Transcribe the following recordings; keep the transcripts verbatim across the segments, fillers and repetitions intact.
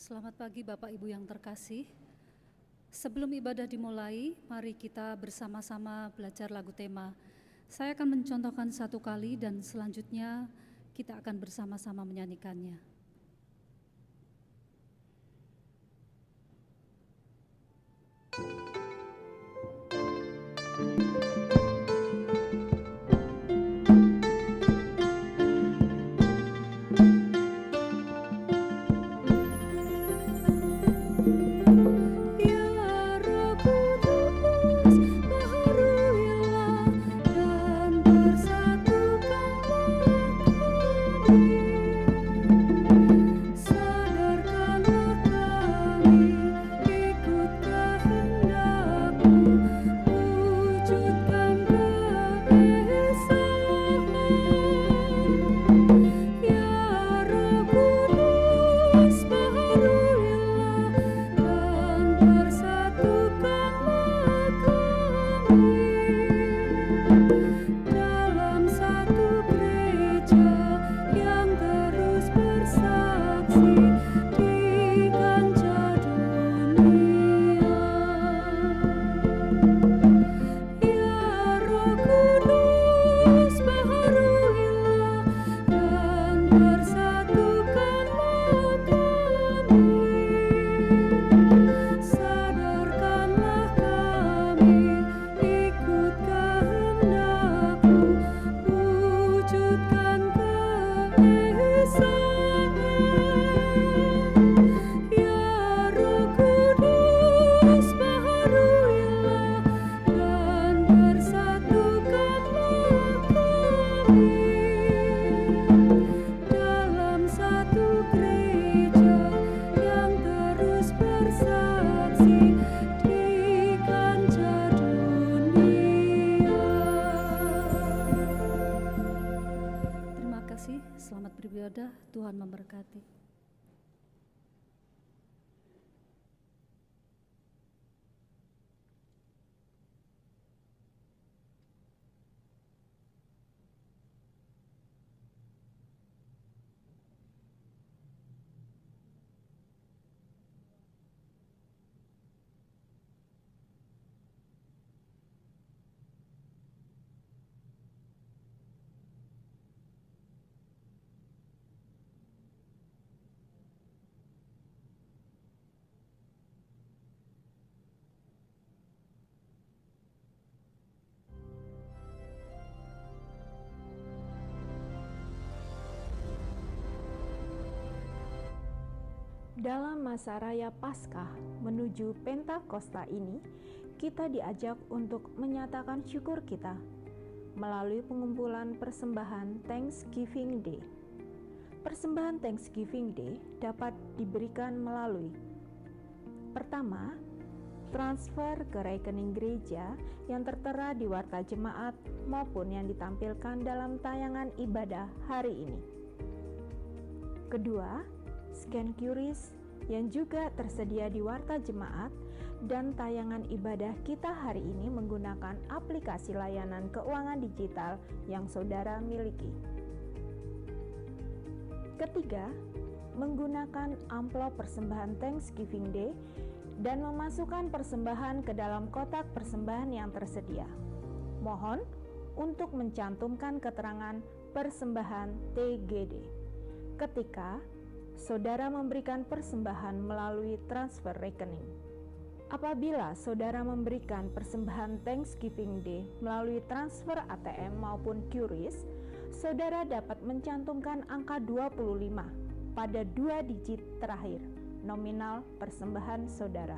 Selamat pagi Bapak Ibu yang terkasih. Sebelum ibadah dimulai, mari kita bersama-sama belajar lagu tema. Saya akan mencontohkan satu kali dan selanjutnya kita akan bersama-sama menyanyikannya. Tuhan memberkati. Dalam masa raya Paskah menuju Pentakosta ini, kita diajak untuk menyatakan syukur kita melalui pengumpulan persembahan Thanksgiving Day. Persembahan Thanksgiving Day dapat diberikan melalui: pertama, transfer ke rekening gereja yang tertera di Warta Jemaat maupun yang ditampilkan dalam tayangan ibadah hari ini. Kedua, scan Q R I S yang juga tersedia di Warta Jemaat dan tayangan ibadah kita hari ini menggunakan aplikasi layanan keuangan digital yang saudara miliki. Ketiga, menggunakan amplop persembahan Thanksgiving Day dan memasukkan persembahan ke dalam kotak persembahan yang tersedia. Mohon untuk mencantumkan keterangan persembahan T G D ketika saudara memberikan persembahan melalui transfer rekening. Apabila saudara memberikan persembahan Thanksgiving Day melalui transfer A T M maupun Q R I S, saudara dapat mencantumkan angka dua puluh lima pada dua digit terakhir, nominal persembahan saudara.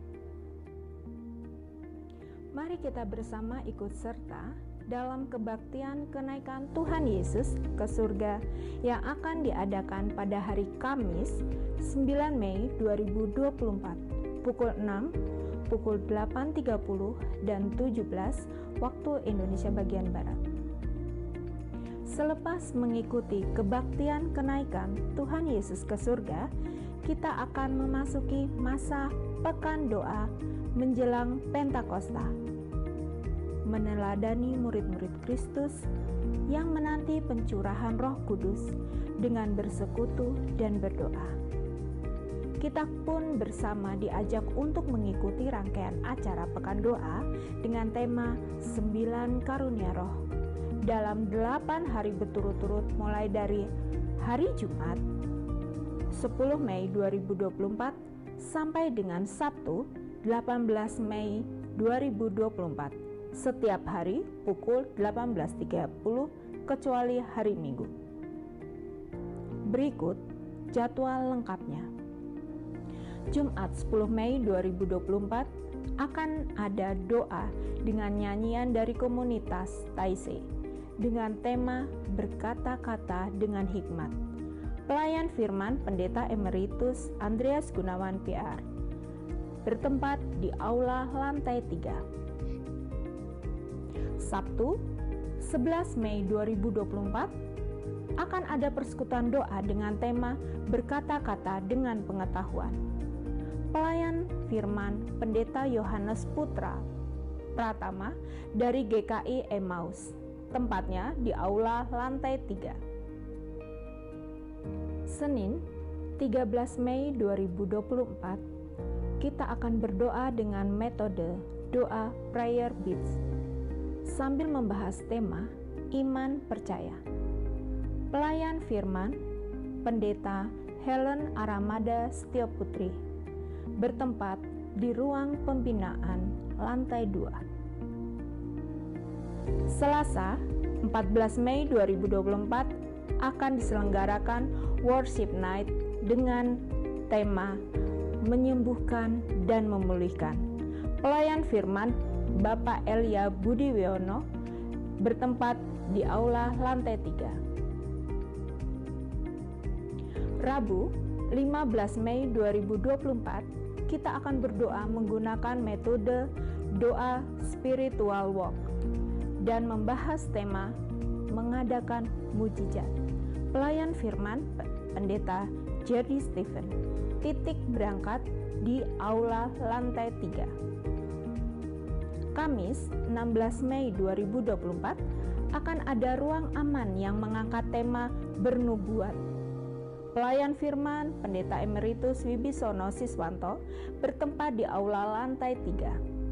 Mari kita bersama ikut serta dalam kebaktian kenaikan Tuhan Yesus ke surga yang akan diadakan pada hari Kamis sembilan Mei dua ribu dua puluh empat pukul enam, pukul delapan tiga puluh dan tujuh belas waktu Indonesia bagian Barat. Selepas mengikuti kebaktian kenaikan Tuhan Yesus ke surga, kita akan memasuki masa pekan doa menjelang Pentakosta, meneladani murid-murid Kristus yang menanti pencurahan Roh Kudus dengan bersekutu dan berdoa. kita pun bersama diajak untuk mengikuti rangkaian acara Pekan Doa dengan tema Sembilan Karunia Roh dalam delapan hari berturut-turut mulai dari hari Jumat sepuluh Mei dua ribu dua puluh empat sampai dengan Sabtu delapan belas Mei dua ribu dua puluh empat setiap hari pukul delapan belas tiga puluh kecuali hari Minggu. Berikut jadwal lengkapnya. Jumat sepuluh Mei dua ribu dua puluh empat akan ada doa dengan nyanyian dari komunitas Taise dengan tema berkata-kata dengan hikmat. Pelayan firman Pendeta Emeritus Andreas Gunawan P R bertempat di aula lantai tiga. Sabtu sebelas Mei dua ribu dua puluh empat akan ada persekutuan doa dengan tema berkata-kata dengan pengetahuan. Pelayan firman Pendeta Yohanes Putra Pratama dari G K I Emmaus, tempatnya di aula lantai tiga. Senin tiga belas Mei dua ribu dua puluh empat kita akan berdoa dengan metode doa prayer beats sambil membahas tema iman percaya. Pelayan firman Pendeta Helen Aramada Setioputri bertempat di ruang pembinaan lantai dua. Selasa empat belas Mei dua ribu dua puluh empat akan diselenggarakan Worship Night dengan tema menyembuhkan dan memulihkan. Pelayan firman Bapak Elia Budi Wiono bertempat di aula lantai tiga. Rabu lima belas Mei dua ribu dua puluh empat kita akan berdoa menggunakan metode doa spiritual walk dan membahas tema mengadakan mujizat. Pelayan firman Pendeta Jerry Stephen titik berangkat di aula lantai tiga. Kamis enam belas Mei dua ribu dua puluh empat akan ada ruang aman yang mengangkat tema bernubuat. Pelayan firman Pendeta Emeritus Wibisono Siswanto bertempat di aula lantai tiga.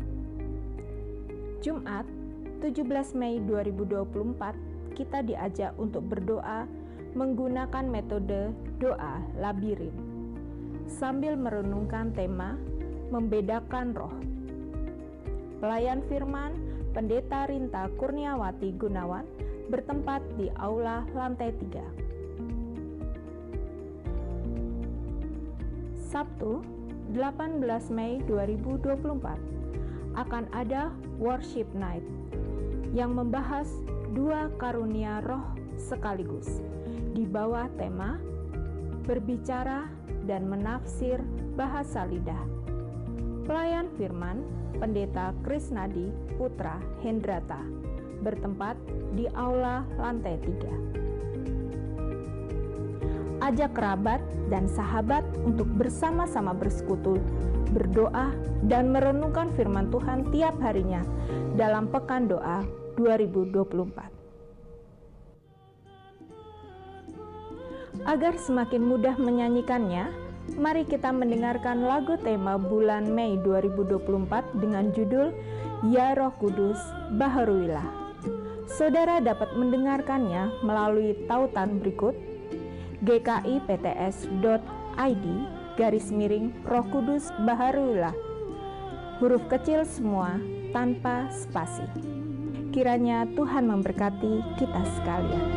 Jumat tujuh belas Mei dua ribu dua puluh empat kita diajak untuk berdoa menggunakan metode doa labirin sambil merenungkan tema membedakan roh. Pelayan firman Pendeta Rinta Kurniawati Gunawan bertempat di aula lantai tiga. Sabtu delapan belas Mei dua ribu dua puluh empat akan ada Worship Night yang membahas dua karunia roh sekaligus di bawah tema berbicara dan menafsir bahasa lidah. Pelayan firman Pendeta Krisnadi Putra Hendrata bertempat di aula lantai tiga. Ajak kerabat dan sahabat untuk bersama-sama bersekutu, berdoa, dan merenungkan firman Tuhan tiap harinya dalam Pekan Doa dua ribu dua puluh empat. Agar semakin mudah menyanyikannya, mari kita mendengarkan lagu tema bulan Mei dua ribu dua puluh empat dengan judul Ya Roh Kudus Baharuilah. Saudara dapat mendengarkannya melalui tautan berikut g k i p t s dot i d garis miring Roh Kudus Baharuilah, huruf kecil semua tanpa spasi. Kiranya Tuhan memberkati kita sekalian.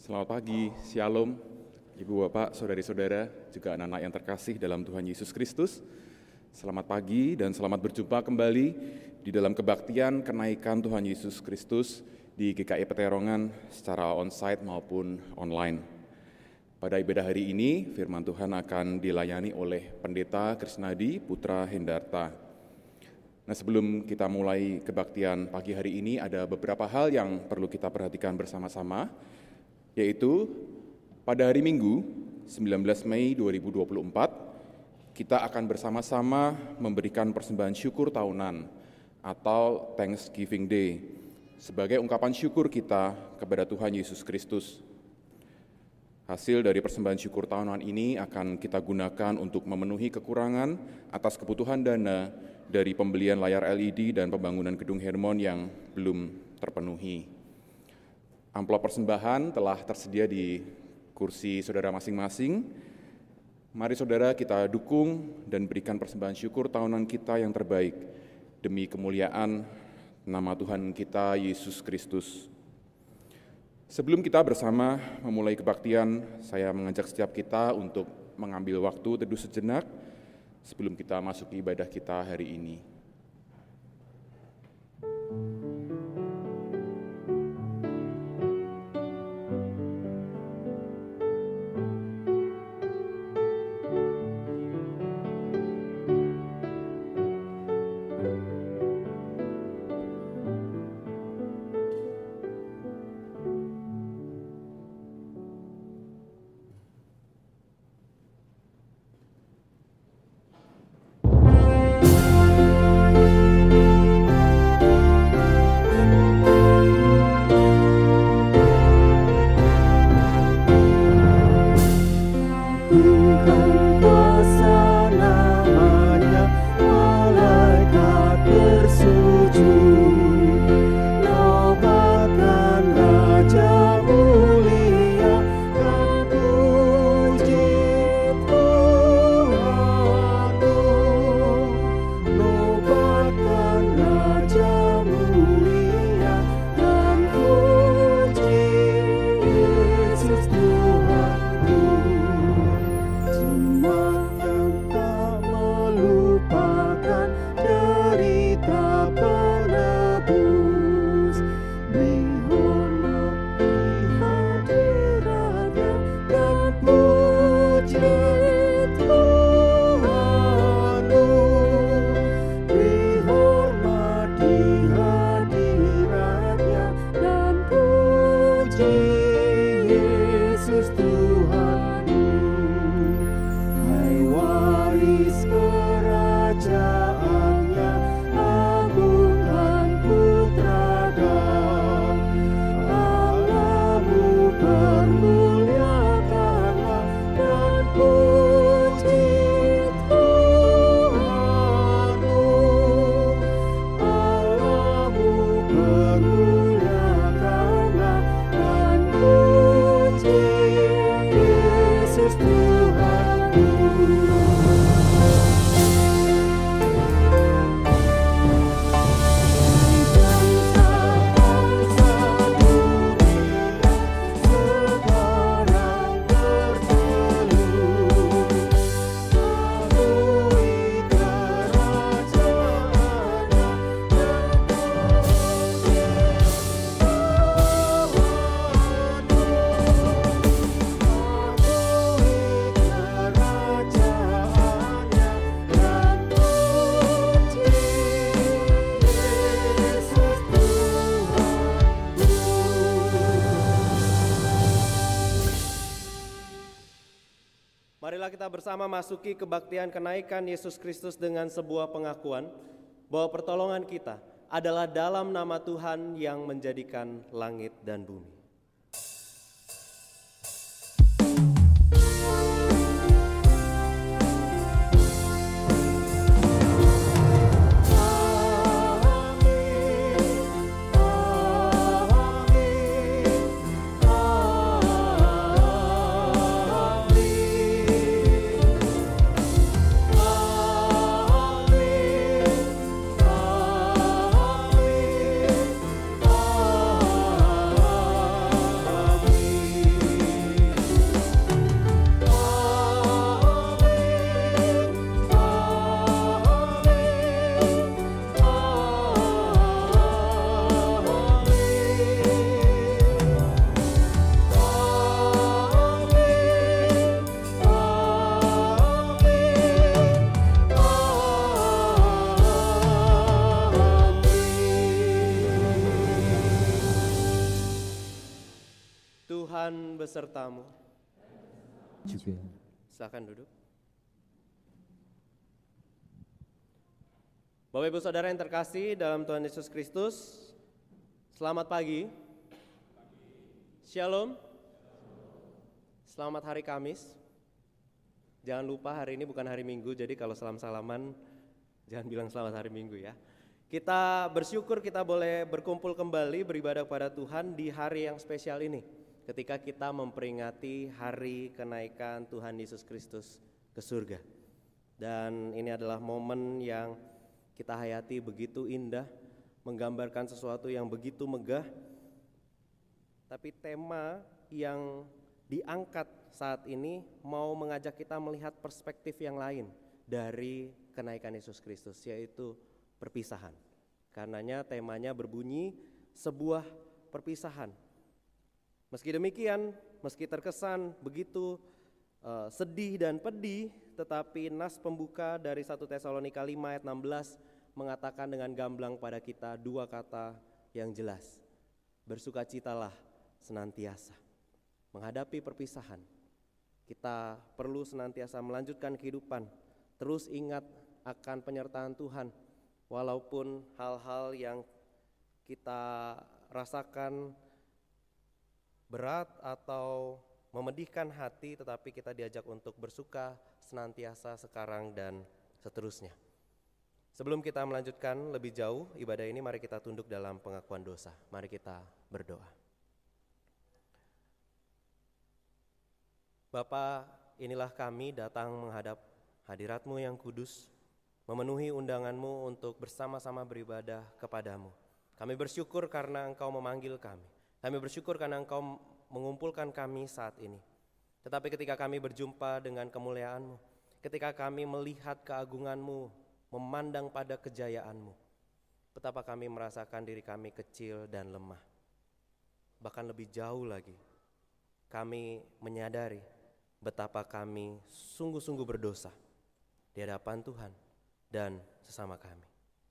Selamat pagi, Shalom, Ibu Bapak, Saudari-saudara, juga anak-anak yang terkasih dalam Tuhan Yesus Kristus. Selamat pagi dan selamat berjumpa kembali di dalam kebaktian kenaikan Tuhan Yesus Kristus di G K I Peterongan secara onsite maupun online. Pada ibadah hari ini, firman Tuhan akan dilayani oleh Pendeta Krisnadi Putra Hendarta. Nah, sebelum kita mulai kebaktian pagi hari ini, ada beberapa hal yang perlu kita perhatikan bersama-sama, yaitu pada hari Minggu, sembilan belas Mei dua ribu dua puluh empat, kita akan bersama-sama memberikan persembahan syukur tahunan atau Thanksgiving Day sebagai ungkapan syukur kita kepada Tuhan Yesus Kristus. Hasil dari persembahan syukur tahunan ini akan kita gunakan untuk memenuhi kekurangan atas kebutuhan dana dari pembelian layar L E D dan pembangunan gedung Hermon yang belum terpenuhi. Amplop persembahan telah tersedia di kursi saudara masing-masing. Mari saudara kita dukung dan berikan persembahan syukur tahunan kita yang terbaik demi kemuliaan nama Tuhan kita Yesus Kristus. Sebelum kita bersama memulai kebaktian, saya mengajak setiap kita untuk mengambil waktu teduh sejenak sebelum kita masuk ke ibadah kita hari ini. Kita bersama masuki kebaktian kenaikan Yesus Kristus dengan sebuah pengakuan bahwa pertolongan kita adalah dalam nama Tuhan yang menjadikan langit dan bumi. Tuhan besertamu. Juga. Silakan duduk. Bapak Ibu Saudara yang terkasih dalam Tuhan Yesus Kristus, selamat pagi. Shalom. Selamat hari Kamis. Jangan lupa hari ini bukan hari Minggu, jadi kalau salam-salaman jangan bilang selamat hari Minggu ya. Kita bersyukur kita boleh berkumpul kembali beribadah kepada Tuhan di hari yang spesial ini, ketika kita memperingati hari kenaikan Tuhan Yesus Kristus ke surga. Dan ini adalah momen yang kita hayati begitu indah, menggambarkan sesuatu yang begitu megah. Tapi tema yang diangkat saat ini mau mengajak kita melihat perspektif yang lain dari kenaikan Yesus Kristus, yaitu perpisahan. Karenanya temanya berbunyi sebuah perpisahan. Meski demikian, meski terkesan begitu uh, sedih dan pedih, tetapi nas pembuka dari satu Tesalonika lima ayat enam belas mengatakan dengan gamblang pada kita dua kata yang jelas. Bersukacitalah senantiasa. Menghadapi perpisahan, kita perlu senantiasa melanjutkan kehidupan, terus ingat akan penyertaan Tuhan, walaupun hal-hal yang kita rasakan berat atau memedihkan hati, tetapi kita diajak untuk bersuka senantiasa sekarang dan seterusnya. Sebelum kita melanjutkan lebih jauh ibadah ini, mari kita tunduk dalam pengakuan dosa. Mari kita berdoa. Bapa, inilah kami datang menghadap hadirat-Mu yang kudus, memenuhi undangan-Mu untuk bersama-sama beribadah kepadamu. Kami bersyukur karena Engkau memanggil kami. Kami bersyukur karena Engkau mengumpulkan kami saat ini. Tetapi ketika kami berjumpa dengan kemuliaan-Mu, ketika kami melihat keagungan-Mu, memandang pada kejayaan-Mu, betapa kami merasakan diri kami kecil dan lemah. Bahkan lebih jauh lagi, kami menyadari betapa kami sungguh-sungguh berdosa di hadapan Tuhan dan sesama kami.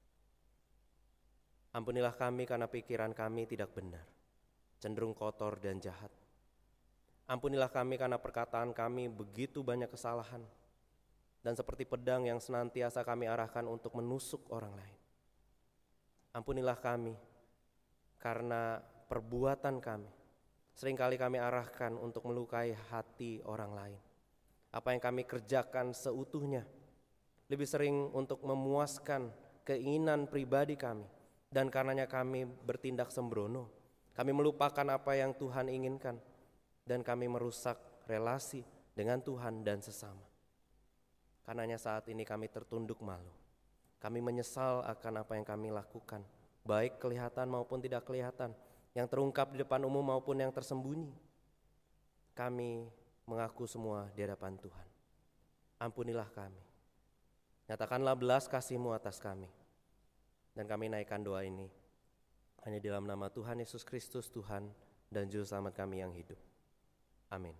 Ampunilah kami karena pikiran kami tidak benar, cenderung kotor dan jahat. Ampunilah kami karena perkataan kami begitu banyak kesalahan, dan seperti pedang yang senantiasa kami arahkan untuk menusuk orang lain. Ampunilah kami karena perbuatan kami seringkali kami arahkan untuk melukai hati orang lain. Apa yang kami kerjakan seutuhnya lebih sering untuk memuaskan keinginan pribadi kami, dan karenanya kami bertindak sembrono. Kami melupakan apa yang Tuhan inginkan, dan kami merusak relasi dengan Tuhan dan sesama. Karenanya saat ini kami tertunduk malu. Kami menyesal akan apa yang kami lakukan, baik kelihatan maupun tidak kelihatan, yang terungkap di depan umum maupun yang tersembunyi. Kami mengaku semua di hadapan Tuhan. Ampunilah kami. Nyatakanlah belas kasih-Mu atas kami. Dan kami naikkan doa ini hanya dalam nama Tuhan Yesus Kristus, Tuhan dan Juru Selamat kami yang hidup. Amin.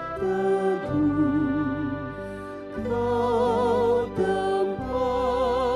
Kau tempat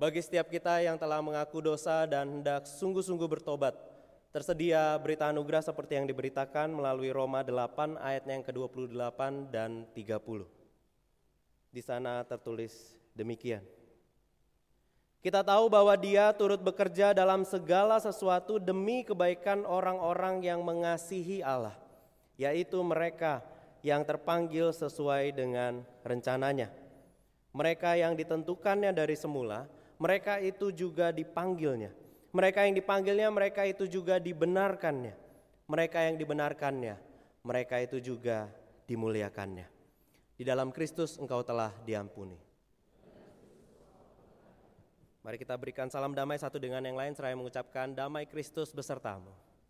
Bagi setiap kita yang telah mengaku dosa dan hendak sungguh-sungguh bertobat, tersedia berita anugerah seperti yang diberitakan melalui Roma delapan ayatnya yang ke dua puluh delapan dan tiga puluh. Di sana tertulis demikian. Kita tahu bahwa Dia turut bekerja dalam segala sesuatu demi kebaikan orang-orang yang mengasihi Allah, yaitu mereka yang terpanggil sesuai dengan rencananya. Mereka yang ditentukannya dari semula, mereka itu juga dipanggilnya. Mereka yang dipanggilnya, mereka itu juga dibenarkannya. Mereka yang dibenarkannya, mereka itu juga dimuliakannya. Di dalam Kristus engkau telah diampuni. Mari kita berikan salam damai satu dengan yang lain seraya mengucapkan damai Kristus besertamu.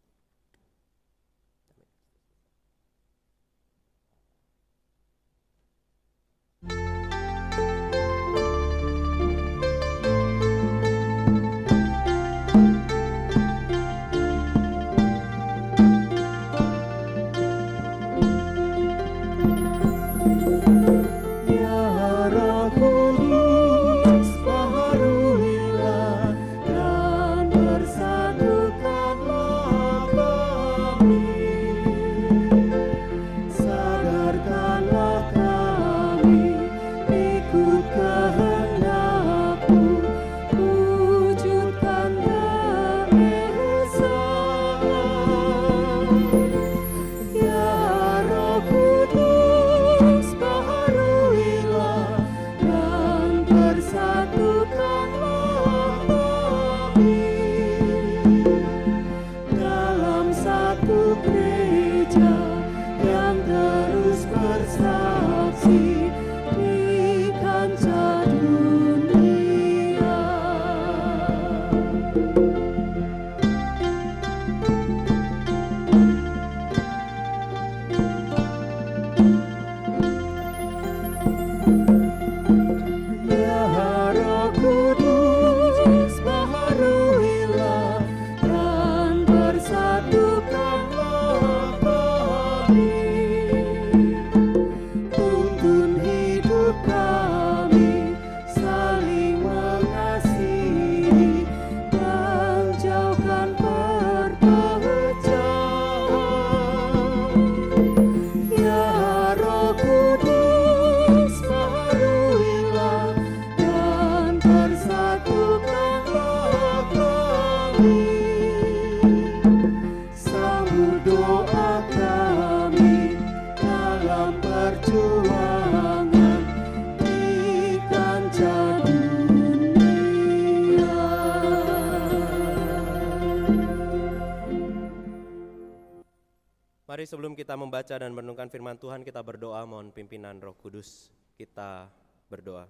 Mari sebelum kita membaca dan merenungkan firman Tuhan, kita berdoa mohon pimpinan Roh Kudus. Kita berdoa.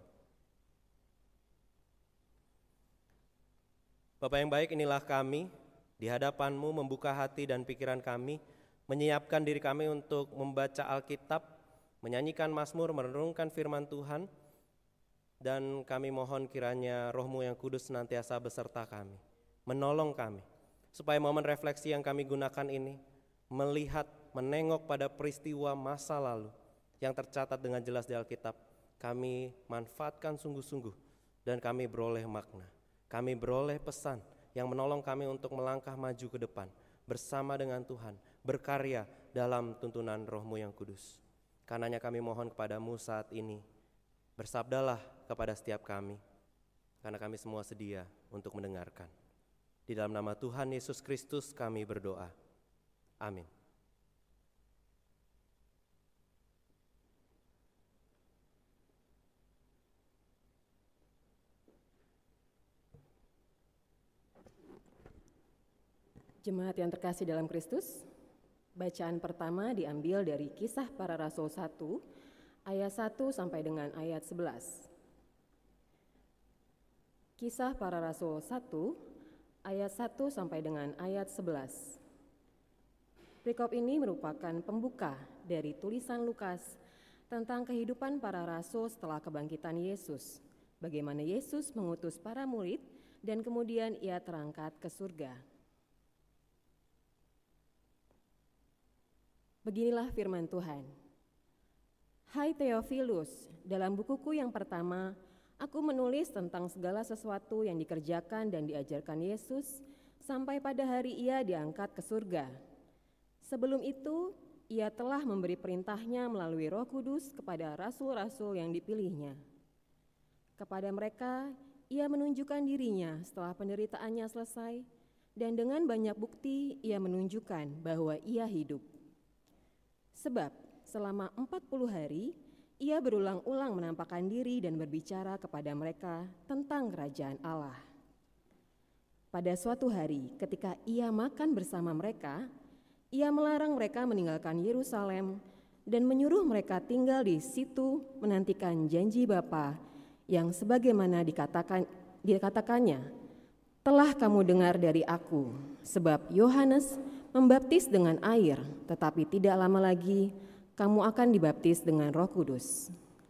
Bapa yang baik, inilah kami di hadapan-Mu membuka hati dan pikiran kami, menyiapkan diri kami untuk membaca Alkitab, menyanyikan mazmur, merenungkan firman Tuhan, dan kami mohon kiranya Roh-Mu yang kudus senantiasa beserta kami, menolong kami, supaya momen refleksi yang kami gunakan ini melihat, menengok pada peristiwa masa lalu yang tercatat dengan jelas di Alkitab, kami manfaatkan sungguh-sungguh dan kami beroleh makna, kami beroleh pesan yang menolong kami untuk melangkah maju ke depan bersama dengan Tuhan, berkarya dalam tuntunan Roh-Mu yang kudus. Karenanya kami mohon kepadamu saat ini, bersabdalah kepada setiap kami, karena kami semua sedia untuk mendengarkan. Di dalam nama Tuhan Yesus Kristus kami berdoa. Amin. Jemaat yang terkasih dalam Kristus, bacaan pertama diambil dari Kisah Para Rasul satu, ayat satu sampai dengan ayat sebelas. Kisah Para Rasul satu, ayat satu sampai dengan ayat sebelas. Perikop ini merupakan pembuka dari tulisan Lukas tentang kehidupan para rasul setelah kebangkitan Yesus, bagaimana Yesus mengutus para murid dan kemudian ia terangkat ke surga. Beginilah firman Tuhan. Hai Theophilus, dalam bukuku yang pertama, Aku menulis tentang segala sesuatu yang dikerjakan dan diajarkan Yesus sampai pada hari Ia diangkat ke surga. Sebelum itu, Ia telah memberi perintahnya melalui Roh Kudus kepada rasul-rasul yang dipilihnya. Kepada mereka, Ia menunjukkan dirinya setelah penderitaannya selesai, dan dengan banyak bukti Ia menunjukkan bahwa Ia hidup. Sebab selama empat puluh hari, Ia berulang-ulang menampakkan diri dan berbicara kepada mereka tentang kerajaan Allah. Pada suatu hari, ketika Ia makan bersama mereka, Ia melarang mereka meninggalkan Yerusalem dan menyuruh mereka tinggal di situ menantikan janji Bapa yang sebagaimana dikatakan, dikatakannya, telah kamu dengar dari aku, sebab Yohanes membaptis dengan air, tetapi tidak lama lagi kamu akan dibaptis dengan Roh Kudus.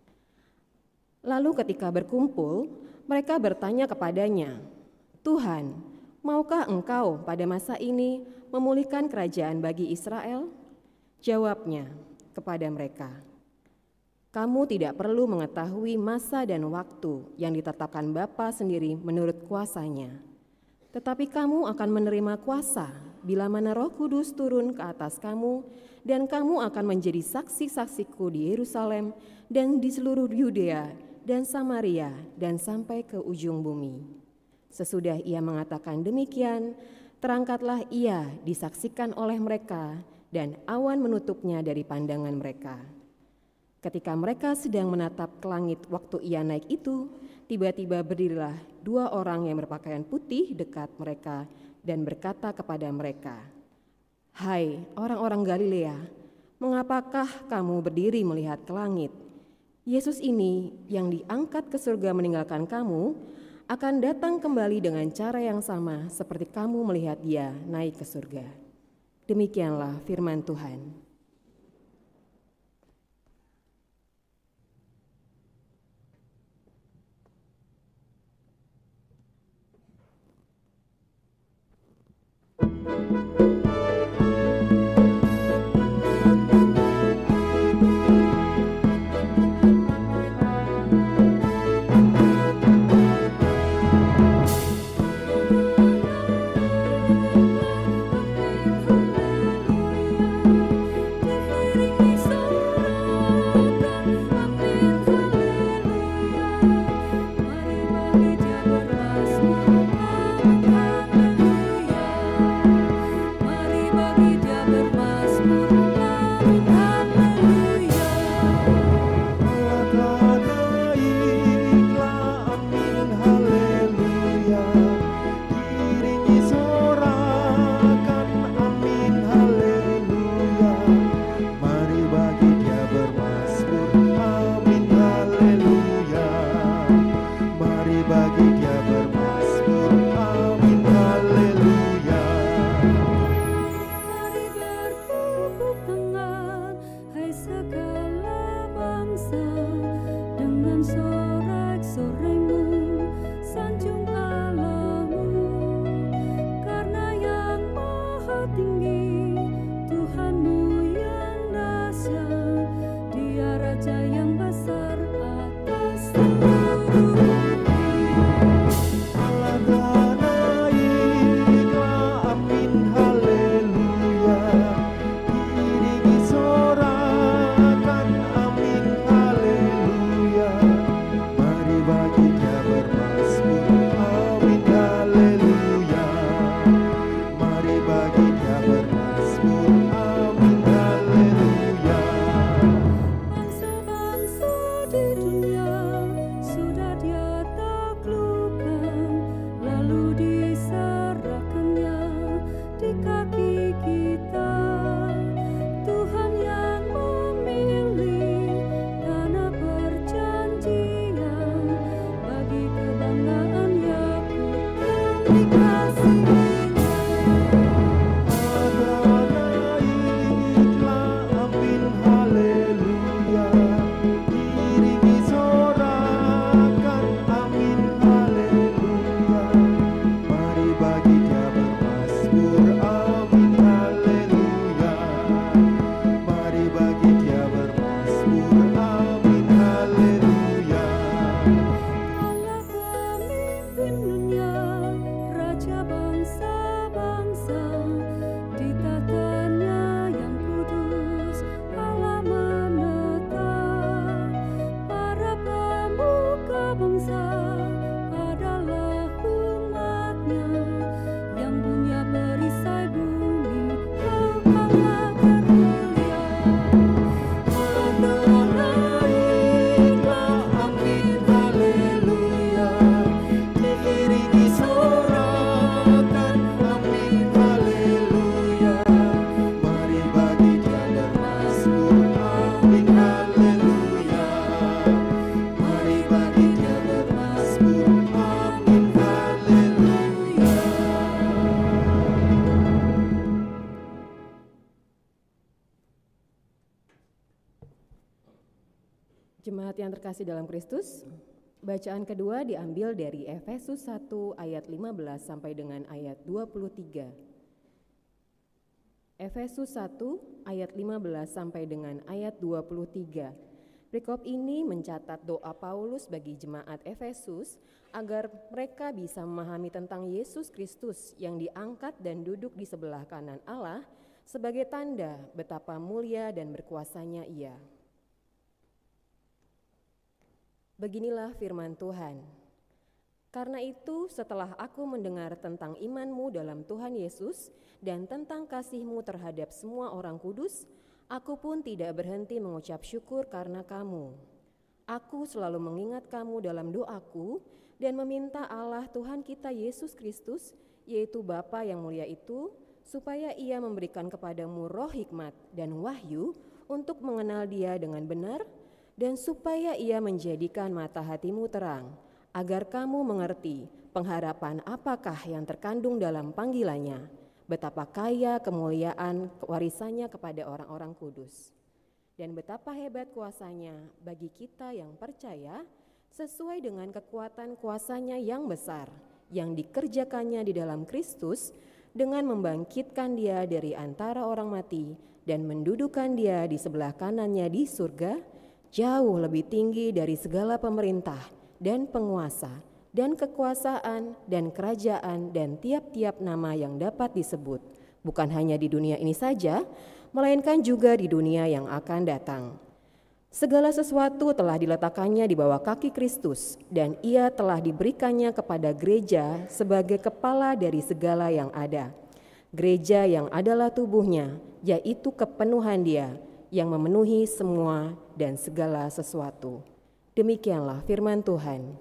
Lalu ketika berkumpul, mereka bertanya kepadanya, Tuhan, maukah engkau pada masa ini memulihkan kerajaan bagi Israel? Jawabnya kepada mereka, kamu tidak perlu mengetahui masa dan waktu yang ditetapkan Bapa sendiri menurut kuasanya. Tetapi kamu akan menerima kuasa bila mana Roh Kudus turun ke atas kamu, dan kamu akan menjadi saksi-saksiku di Yerusalem dan di seluruh Yudea dan Samaria dan sampai ke ujung bumi. Sesudah Ia mengatakan demikian, terangkatlah Ia disaksikan oleh mereka dan awan menutupnya dari pandangan mereka. Ketika mereka sedang menatap ke langit waktu Ia naik itu, tiba-tiba berdirilah dua orang yang berpakaian putih dekat mereka dan berkata kepada mereka, Hai orang-orang Galilea, mengapakah kamu berdiri melihat ke langit? Yesus ini yang diangkat ke surga meninggalkan kamu, akan datang kembali dengan cara yang sama seperti kamu melihat Dia naik ke surga. Demikianlah firman Tuhan. Jemaat yang terkasih dalam Kristus, bacaan kedua diambil dari Efesus satu ayat lima belas sampai dengan ayat dua puluh tiga. Efesus satu ayat lima belas sampai dengan ayat dua puluh tiga. Perikop ini mencatat doa Paulus bagi jemaat Efesus agar mereka bisa memahami tentang Yesus Kristus yang diangkat dan duduk di sebelah kanan Allah sebagai tanda betapa mulia dan berkuasanya Ia. Beginilah firman Tuhan. Karena itu, setelah aku mendengar tentang imanmu dalam Tuhan Yesus dan tentang kasihmu terhadap semua orang kudus, aku pun tidak berhenti mengucap syukur karena kamu. Aku selalu mengingat kamu dalam doaku dan meminta Allah Tuhan kita Yesus Kristus, yaitu Bapa yang mulia itu, supaya Ia memberikan kepadamu roh hikmat dan wahyu untuk mengenal Dia dengan benar, dan supaya Ia menjadikan mata hatimu terang, agar kamu mengerti pengharapan apakah yang terkandung dalam panggilannya, betapa kaya kemuliaan warisannya kepada orang-orang kudus, dan betapa hebat kuasanya bagi kita yang percaya, sesuai dengan kekuatan kuasanya yang besar, yang dikerjakannya di dalam Kristus, dengan membangkitkan Dia dari antara orang mati, dan mendudukan Dia di sebelah kanannya di surga, jauh lebih tinggi dari segala pemerintah dan penguasa dan kekuasaan dan kerajaan dan tiap-tiap nama yang dapat disebut, bukan hanya di dunia ini saja, melainkan juga di dunia yang akan datang. Segala sesuatu telah diletakkannya di bawah kaki Kristus, dan Ia telah diberikannya kepada gereja sebagai kepala dari segala yang ada. Gereja yang adalah tubuhnya, yaitu kepenuhan Dia, yang memenuhi semua dan segala sesuatu. Demikianlah firman Tuhan.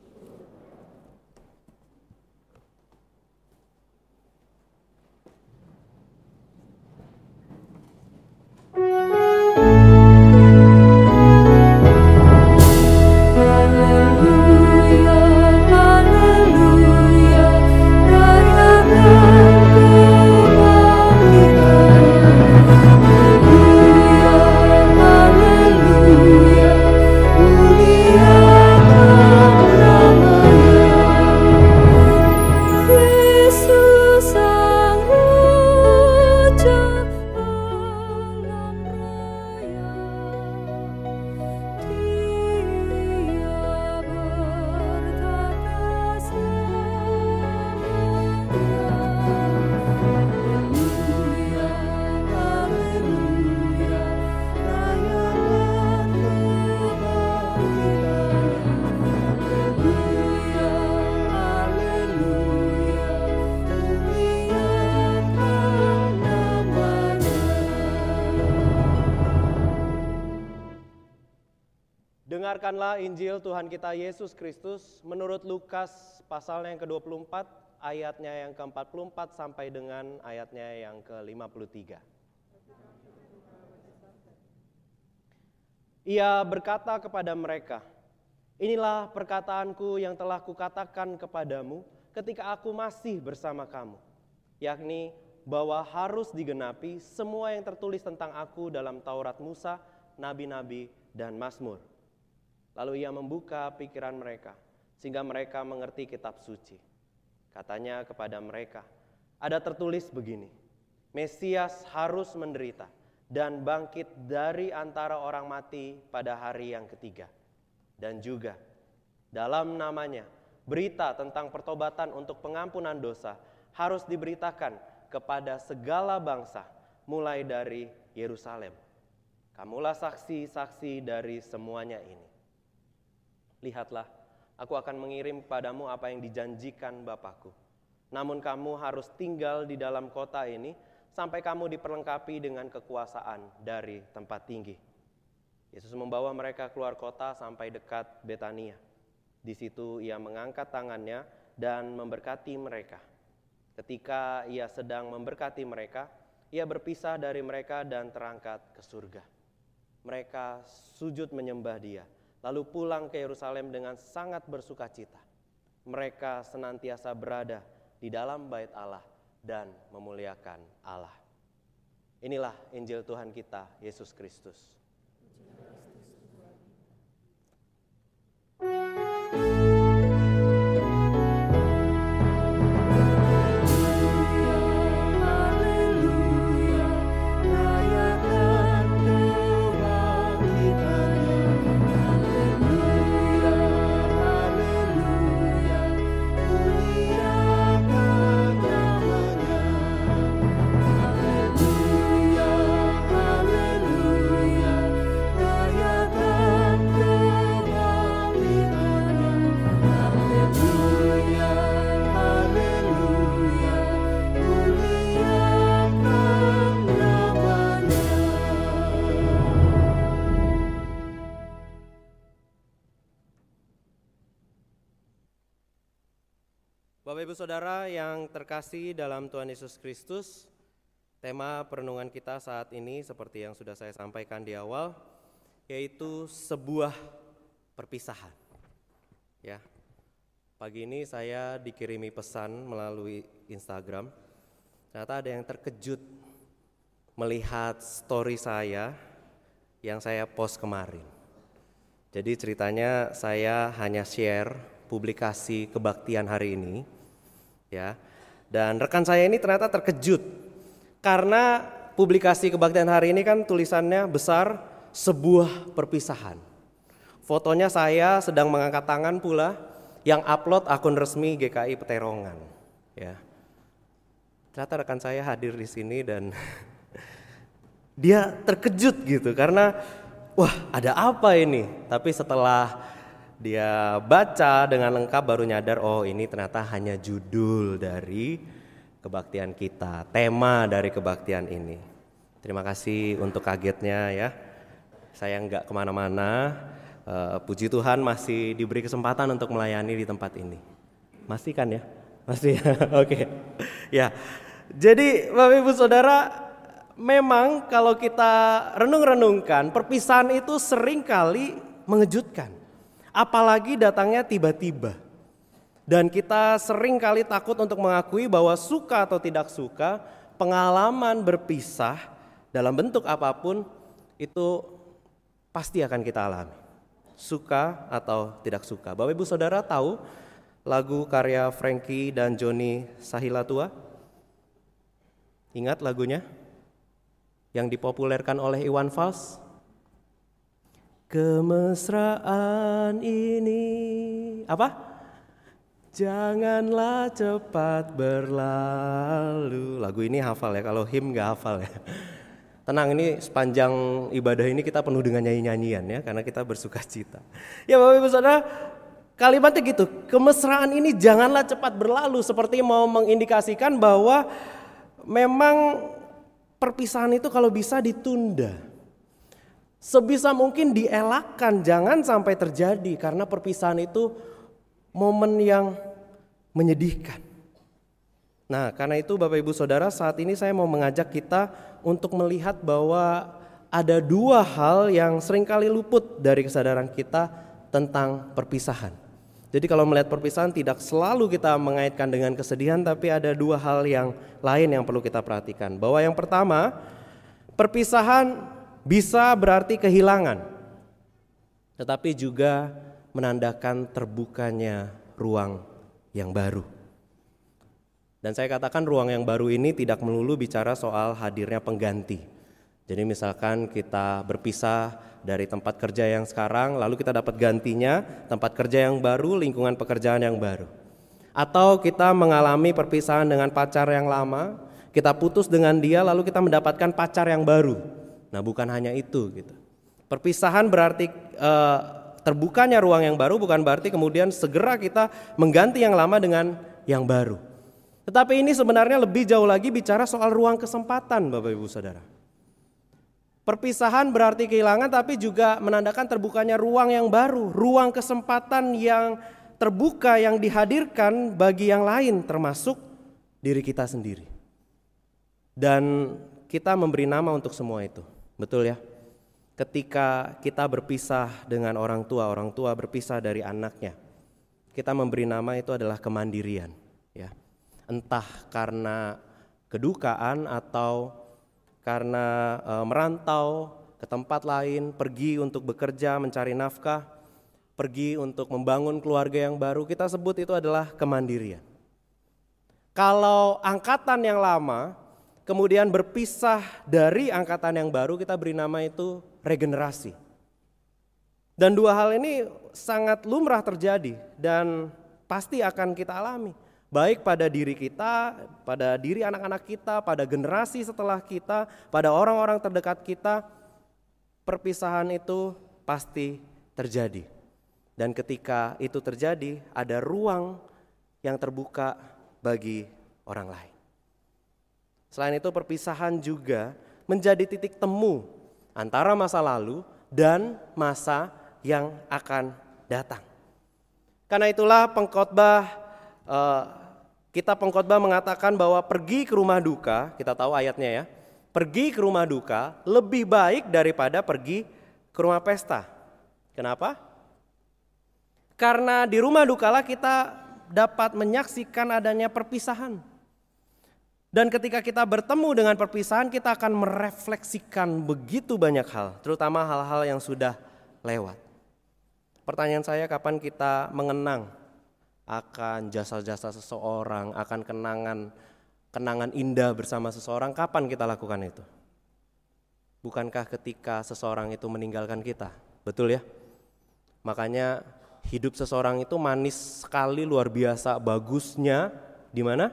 Dengarkanlah Injil Tuhan kita Yesus Kristus menurut Lukas pasalnya yang ke dua puluh empat, ayatnya yang ke empat puluh empat sampai dengan ayatnya yang ke lima puluh tiga. Ia berkata kepada mereka, "Inilah perkataanku yang telah kukatakan kepadamu ketika aku masih bersama kamu, yakni bahwa harus digenapi semua yang tertulis tentang aku dalam Taurat Musa, nabi-nabi, dan Mazmur." Lalu ia membuka pikiran mereka, sehingga mereka mengerti kitab suci. Katanya kepada mereka, ada tertulis begini, Mesias harus menderita dan bangkit dari antara orang mati pada hari yang ketiga. Dan juga dalam namanya, berita tentang pertobatan untuk pengampunan dosa harus diberitakan kepada segala bangsa, mulai dari Yerusalem. Kamulah saksi-saksi dari semuanya ini. Lihatlah, aku akan mengirim kepadamu apa yang dijanjikan Bapakku. Namun kamu harus tinggal di dalam kota ini sampai kamu diperlengkapi dengan kekuasaan dari tempat tinggi. Yesus membawa mereka keluar kota sampai dekat Betania. Di situ ia mengangkat tangannya dan memberkati mereka. Ketika ia sedang memberkati mereka, ia berpisah dari mereka dan terangkat ke surga. Mereka sujud menyembah Dia. lalu pulang ke Yerusalem dengan sangat bersukacita. Mereka senantiasa berada di dalam bait Allah dan memuliakan Allah. Inilah Injil Tuhan kita, Yesus Kristus. Bapak Ibu Saudara yang terkasih dalam Tuhan Yesus Kristus, tema perenungan kita saat ini seperti yang sudah saya sampaikan di awal, yaitu sebuah perpisahan. Ya, pagi ini saya dikirimi pesan melalui Instagram. Ternyata ada yang terkejut melihat story saya yang saya post kemarin. Jadi ceritanya saya hanya share publikasi kebaktian hari ini. Ya, dan rekan saya ini ternyata terkejut karena publikasi kebaktian hari ini kan tulisannya besar, sebuah perpisahan. Fotonya saya sedang mengangkat tangan pula, yang upload akun resmi G K I Peterongan. Ya, ternyata rekan saya hadir di sini dan dia terkejut gitu karena wah ada apa ini? Tapi setelah dia baca dengan lengkap baru nyadar, oh ini ternyata hanya judul dari kebaktian kita, tema dari kebaktian ini. Terima kasih untuk kagetnya ya. Saya nggak kemana-mana, uh, puji Tuhan masih diberi kesempatan untuk melayani di tempat ini. Masih kan ya? Masih ya? Oke. Okay. Ya, jadi Bapak Ibu Saudara, memang kalau kita renung-renungkan, perpisahan itu seringkali mengejutkan. Apalagi datangnya tiba-tiba. Dan kita sering kali takut untuk mengakui bahwa suka atau tidak suka, pengalaman berpisah dalam bentuk apapun itu pasti akan kita alami. Suka atau tidak suka. Bapak Ibu Saudara tahu lagu karya Frankie dan Johnny Sahilatua? Ingat lagunya? Yang dipopulerkan oleh Iwan Fals? Kemesraan ini apa? Janganlah cepat berlalu. Lagu ini hafal ya, kalau him gak hafal ya. Tenang, ini sepanjang ibadah ini kita penuh dengan nyanyi-nyanyian ya, karena kita bersuka cita. Ya Bapak Ibu Saudara, kalimatnya gitu, kemesraan ini janganlah cepat berlalu, seperti mau mengindikasikan bahwa memang perpisahan itu kalau bisa ditunda. Sebisa mungkin dielakkan, jangan sampai terjadi, karena perpisahan itu momen yang menyedihkan. Nah, karena itu Bapak Ibu Saudara, saat ini saya mau mengajak kita untuk melihat bahwa ada dua hal yang seringkali luput dari kesadaran kita tentang perpisahan. Jadi kalau melihat perpisahan tidak selalu kita mengaitkan dengan kesedihan, tapi ada dua hal yang lain yang perlu kita perhatikan. Bahwa yang pertama, perpisahan bisa berarti kehilangan, tetapi juga menandakan terbukanya ruang yang baru. Dan saya katakan ruang yang baru ini tidak melulu bicara soal hadirnya pengganti. Jadi misalkan kita berpisah dari tempat kerja yang sekarang, lalu kita dapat gantinya, tempat kerja yang baru, lingkungan pekerjaan yang baru. Atau kita mengalami perpisahan dengan pacar yang lama, kita putus dengan dia, lalu kita mendapatkan pacar yang baru. Nah, bukan hanya itu gitu. Perpisahan berarti eh, terbukanya ruang yang baru, bukan berarti kemudian segera kita mengganti yang lama dengan yang baru. Tetapi ini sebenarnya lebih jauh lagi bicara soal ruang kesempatan, Bapak Ibu Saudara. Perpisahan berarti kehilangan, tapi juga menandakan terbukanya ruang yang baru, ruang kesempatan yang terbuka yang dihadirkan bagi yang lain, termasuk diri kita sendiri. Dan kita memberi nama untuk semua itu. Betul ya? ketika kita berpisah dengan orang tua, orang tua berpisah dari anaknya, kita memberi nama itu adalah kemandirian, ya. Entah karena kedukaan atau karena e, merantau ke tempat lain, pergi untuk bekerja, mencari nafkah, pergi untuk membangun keluarga yang baru, kita sebut itu adalah kemandirian. Kalau angkatan yang lama kemudian berpisah dari angkatan yang baru, kita beri nama itu regenerasi. Dan dua hal ini sangat lumrah terjadi dan pasti akan kita alami. Baik pada diri kita, pada diri anak-anak kita, pada generasi setelah kita, pada orang-orang terdekat kita, perpisahan itu pasti terjadi. Dan ketika itu terjadi, ada ruang yang terbuka bagi orang lain. Selain itu, perpisahan juga menjadi titik temu antara masa lalu dan masa yang akan datang. Karena itulah pengkhotbah eh, kita pengkhotbah mengatakan bahwa pergi ke rumah duka, kita tahu ayatnya ya. Pergi ke rumah duka lebih baik daripada pergi ke rumah pesta. Kenapa? Karena di rumah dukalah kita dapat menyaksikan adanya perpisahan. Dan ketika kita bertemu dengan perpisahan, kita akan merefleksikan begitu banyak hal, terutama hal-hal yang sudah lewat. Pertanyaan saya, kapan kita mengenang akan jasa-jasa seseorang, akan kenangan kenangan indah bersama seseorang, kapan kita lakukan itu? Bukankah ketika seseorang itu meninggalkan kita? Betul ya? Makanya hidup seseorang itu manis sekali, luar biasa bagusnya di mana?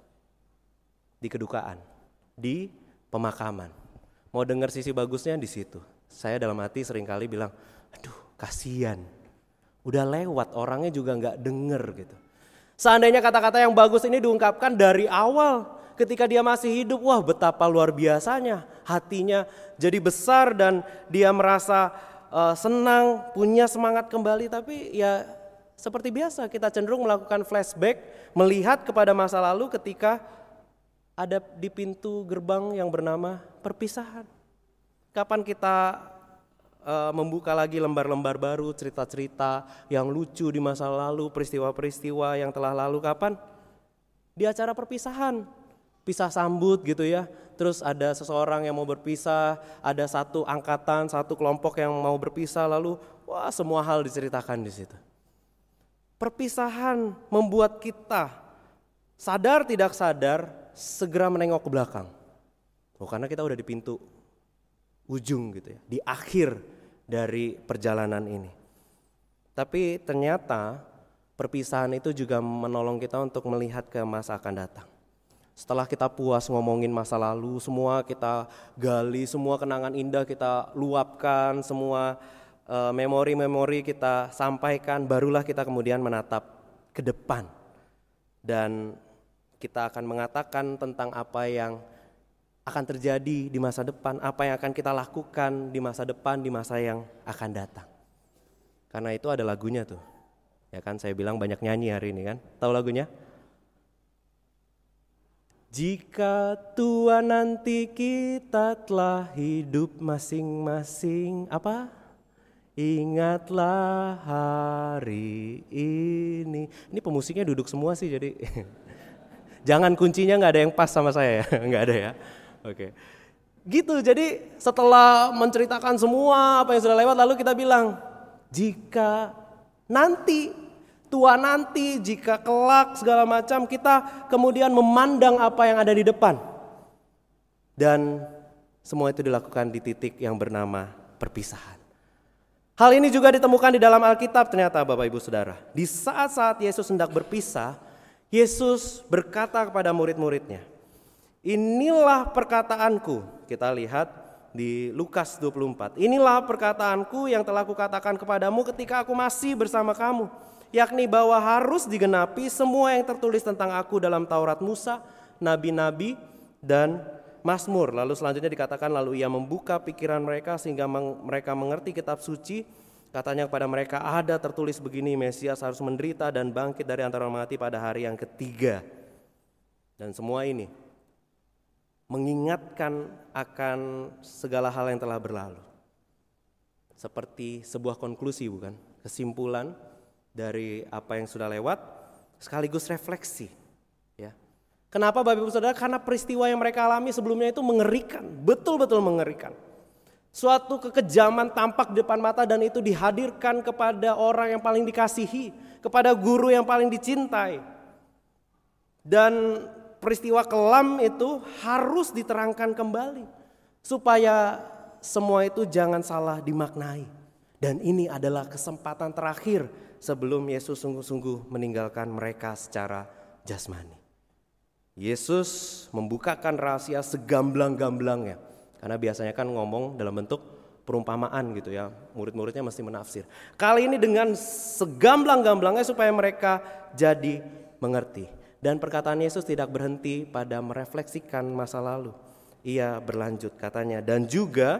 Di kedukaan, di pemakaman. Mau dengar sisi bagusnya di situ. Saya dalam hati seringkali bilang, aduh kasihan, udah lewat orangnya juga nggak denger gitu. Seandainya kata-kata yang bagus ini diungkapkan dari awal ketika dia masih hidup, wah betapa luar biasanya, hatinya jadi besar dan dia merasa uh, senang, punya semangat kembali. Tapi ya seperti biasa kita cenderung melakukan flashback, melihat kepada masa lalu ketika ada di pintu gerbang yang bernama perpisahan. Kapan kita uh, membuka lagi lembar-lembar baru, cerita-cerita yang lucu di masa lalu, peristiwa-peristiwa yang telah lalu, kapan? Di acara perpisahan, pisah sambut gitu ya. Terus ada seseorang yang mau berpisah, ada satu angkatan, satu kelompok yang mau berpisah, lalu wah semua hal diceritakan di situ. Perpisahan membuat kita sadar tidak sadar segera menengok ke belakang. Oh, karena kita udah di pintu ujung gitu ya, di akhir dari perjalanan ini. Tapi ternyata perpisahan itu juga menolong kita untuk melihat ke masa akan datang. Setelah kita puas ngomongin masa lalu, semua kita gali, semua kenangan indah kita luapkan, semua uh, memori-memori kita sampaikan, barulah kita kemudian menatap ke depan. Dan kita akan mengatakan tentang apa yang akan terjadi di masa depan, apa yang akan kita lakukan di masa depan, di masa yang akan datang. Karena itu ada lagunya tuh. Ya kan, saya bilang banyak nyanyi hari ini kan. Tahu lagunya? Jika tua nanti kita telah hidup masing-masing, apa? Ingatlah hari ini. Ini pemusiknya duduk semua sih, jadi jangan kuncinya nggak ada yang pas sama saya ya, nggak ada ya. Oke, gitu. Jadi setelah menceritakan semua apa yang sudah lewat, lalu kita bilang, jika nanti, tua nanti, jika kelak segala macam, kita kemudian memandang apa yang ada di depan. Dan semua itu dilakukan di titik yang bernama perpisahan. Hal ini juga ditemukan di dalam Alkitab ternyata Bapak Ibu Saudara. Di saat-saat Yesus hendak berpisah, Yesus berkata kepada murid-muridnya, inilah perkataanku. Kita lihat di Lukas dua puluh empat. Inilah perkataanku yang telah kukatakan kepadamu ketika aku masih bersama kamu, yakni bahwa harus digenapi semua yang tertulis tentang aku dalam Taurat Musa, nabi-nabi dan Mazmur. Lalu selanjutnya dikatakan, lalu ia membuka pikiran mereka sehingga meng- mereka mengerti kitab suci. Katanya kepada mereka, ada tertulis begini, Mesias harus menderita dan bangkit dari antara orang mati pada hari yang ketiga. Dan semua ini mengingatkan akan segala hal yang telah berlalu. seperti sebuah konklusi, bukan? Kesimpulan dari apa yang sudah lewat sekaligus refleksi, ya. Kenapa Bapak Ibu Saudara? Karena peristiwa yang mereka alami sebelumnya itu mengerikan, betul-betul mengerikan. Suatu kekejaman tampak di depan mata dan itu dihadirkan kepada orang yang paling dikasihi, kepada guru yang paling dicintai. Dan peristiwa kelam itu harus diterangkan kembali supaya semua itu jangan salah dimaknai. Dan ini adalah kesempatan terakhir sebelum Yesus sungguh-sungguh meninggalkan mereka secara jasmani. Yesus membukakan rahasia segamblang-gamblangnya. Karena biasanya kan ngomong dalam bentuk perumpamaan gitu ya. Murid-muridnya mesti menafsir. Kali ini dengan segamblang-gamblangnya supaya mereka jadi mengerti. Dan perkataan Yesus tidak berhenti pada merefleksikan masa lalu. Ia berlanjut katanya, dan juga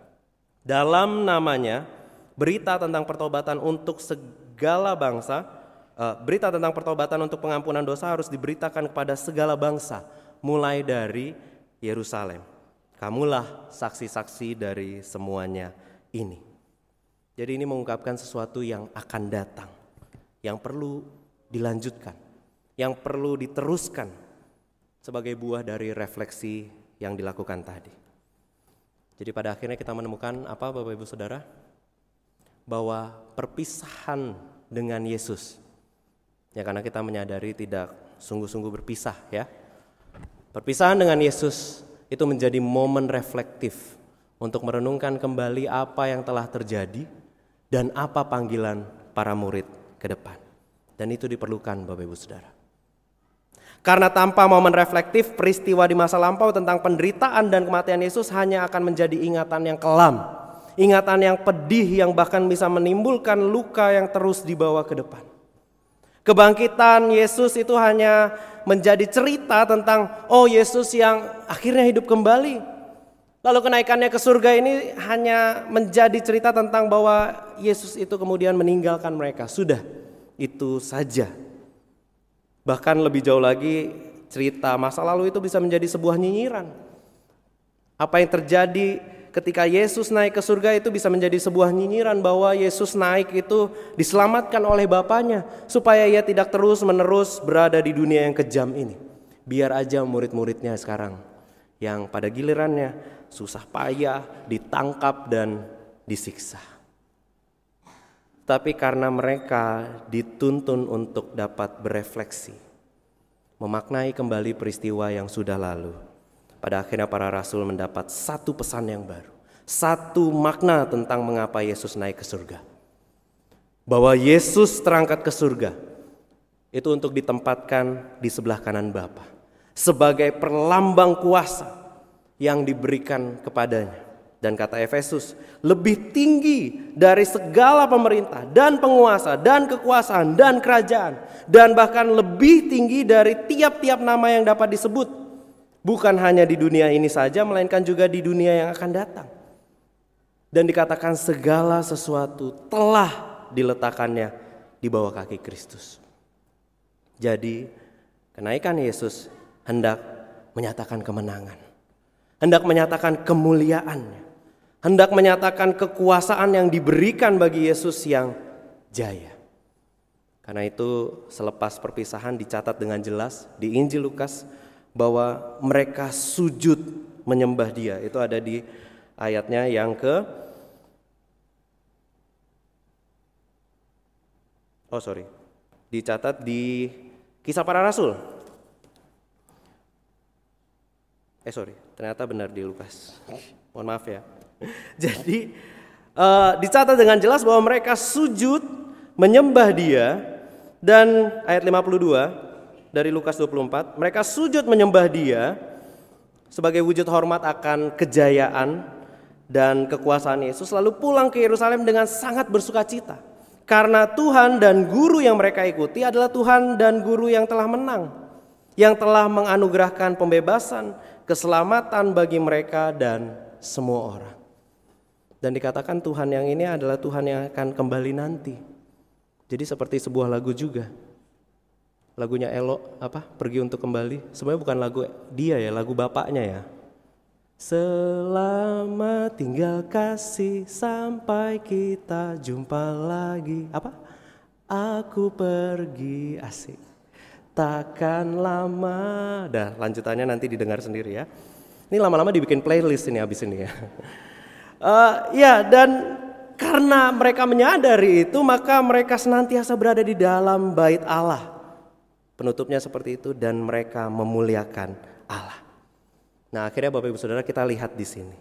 dalam namanya berita tentang pertobatan untuk segala bangsa, uh, berita tentang pertobatan untuk pengampunan dosa harus diberitakan kepada segala bangsa, mulai dari Yerusalem. Kamulah saksi-saksi dari semuanya ini. Jadi ini mengungkapkan sesuatu yang akan datang, yang perlu dilanjutkan, yang perlu diteruskan sebagai buah dari refleksi yang dilakukan tadi. Jadi pada akhirnya kita menemukan apa Bapak Ibu Saudara? Bahwa perpisahan dengan Yesus, ya karena kita menyadari tidak sungguh-sungguh berpisah ya. Perpisahan dengan Yesus itu menjadi momen reflektif untuk merenungkan kembali apa yang telah terjadi dan apa panggilan para murid ke depan. Dan itu diperlukan Bapak Ibu Saudara. Karena tanpa momen reflektif, peristiwa di masa lampau tentang penderitaan dan kematian Yesus hanya akan menjadi ingatan yang kelam, ingatan yang pedih yang bahkan bisa menimbulkan luka yang terus dibawa ke depan. Kebangkitan Yesus itu hanya menjadi cerita tentang oh Yesus yang akhirnya hidup kembali. Lalu kenaikannya ke surga ini hanya menjadi cerita tentang bahwa Yesus itu kemudian meninggalkan mereka. Sudah, itu saja. Bahkan lebih jauh lagi, cerita masa lalu itu bisa menjadi sebuah nyinyiran. Apa yang terjadi ketika Yesus naik ke surga itu bisa menjadi sebuah nyinyiran bahwa Yesus naik itu diselamatkan oleh Bapanya supaya ia tidak terus-menerus berada di dunia yang kejam ini. Biar aja murid-muridnya sekarang yang pada gilirannya susah payah, ditangkap dan disiksa. Tapi karena mereka dituntun untuk dapat berefleksi, memaknai kembali peristiwa yang sudah lalu, pada akhirnya para rasul mendapat satu pesan yang baru, satu makna tentang mengapa Yesus naik ke surga. Bahwa Yesus terangkat ke surga itu untuk ditempatkan di sebelah kanan Bapa sebagai perlambang kuasa yang diberikan kepadanya. Dan kata Efesus, lebih tinggi dari segala pemerintah dan penguasa dan kekuasaan dan kerajaan. Dan bahkan lebih tinggi dari tiap-tiap nama yang dapat disebut. Bukan hanya di dunia ini saja, melainkan juga di dunia yang akan datang. Dan dikatakan segala sesuatu telah diletakkannya di bawah kaki Kristus. Jadi kenaikan Yesus hendak menyatakan kemenangan. Hendak menyatakan kemuliaannya. Hendak menyatakan kekuasaan yang diberikan bagi Yesus yang jaya. Karena itu selepas perpisahan dicatat dengan jelas di Injil Lukas bahwa mereka sujud menyembah Dia. Itu ada di ayatnya yang ke Oh sorry dicatat di Kisah Para Rasul. Eh sorry ternyata benar di Lukas. Mohon maaf ya. Jadi uh, dicatat dengan jelas bahwa mereka sujud menyembah Dia. Dan ayat lima puluh dua dari Lukas dua puluh empat, mereka sujud menyembah Dia sebagai wujud hormat akan kejayaan dan kekuasaan Yesus, lalu pulang ke Yerusalem dengan sangat bersukacita. Karena Tuhan dan guru yang mereka ikuti adalah Tuhan dan guru yang telah menang, yang telah menganugerahkan pembebasan, keselamatan bagi mereka dan semua orang. Dan dikatakan Tuhan yang ini adalah Tuhan yang akan kembali nanti. Jadi seperti sebuah lagu juga. Lagunya Elo apa? Pergi untuk kembali. Sebenarnya bukan lagu dia ya, lagu bapaknya ya. Selamat tinggal kasih sampai kita jumpa lagi. Apa? Aku pergi, asik. Takkan lama. Dah, lanjutannya nanti didengar sendiri ya. Ini lama-lama dibikin playlist ini abis ini ya. uh, ya dan karena mereka menyadari itu, maka mereka senantiasa berada di dalam bait Allah. Penutupnya seperti itu, dan mereka memuliakan Allah. Nah, akhirnya Bapak Ibu Saudara, kita lihat di sini.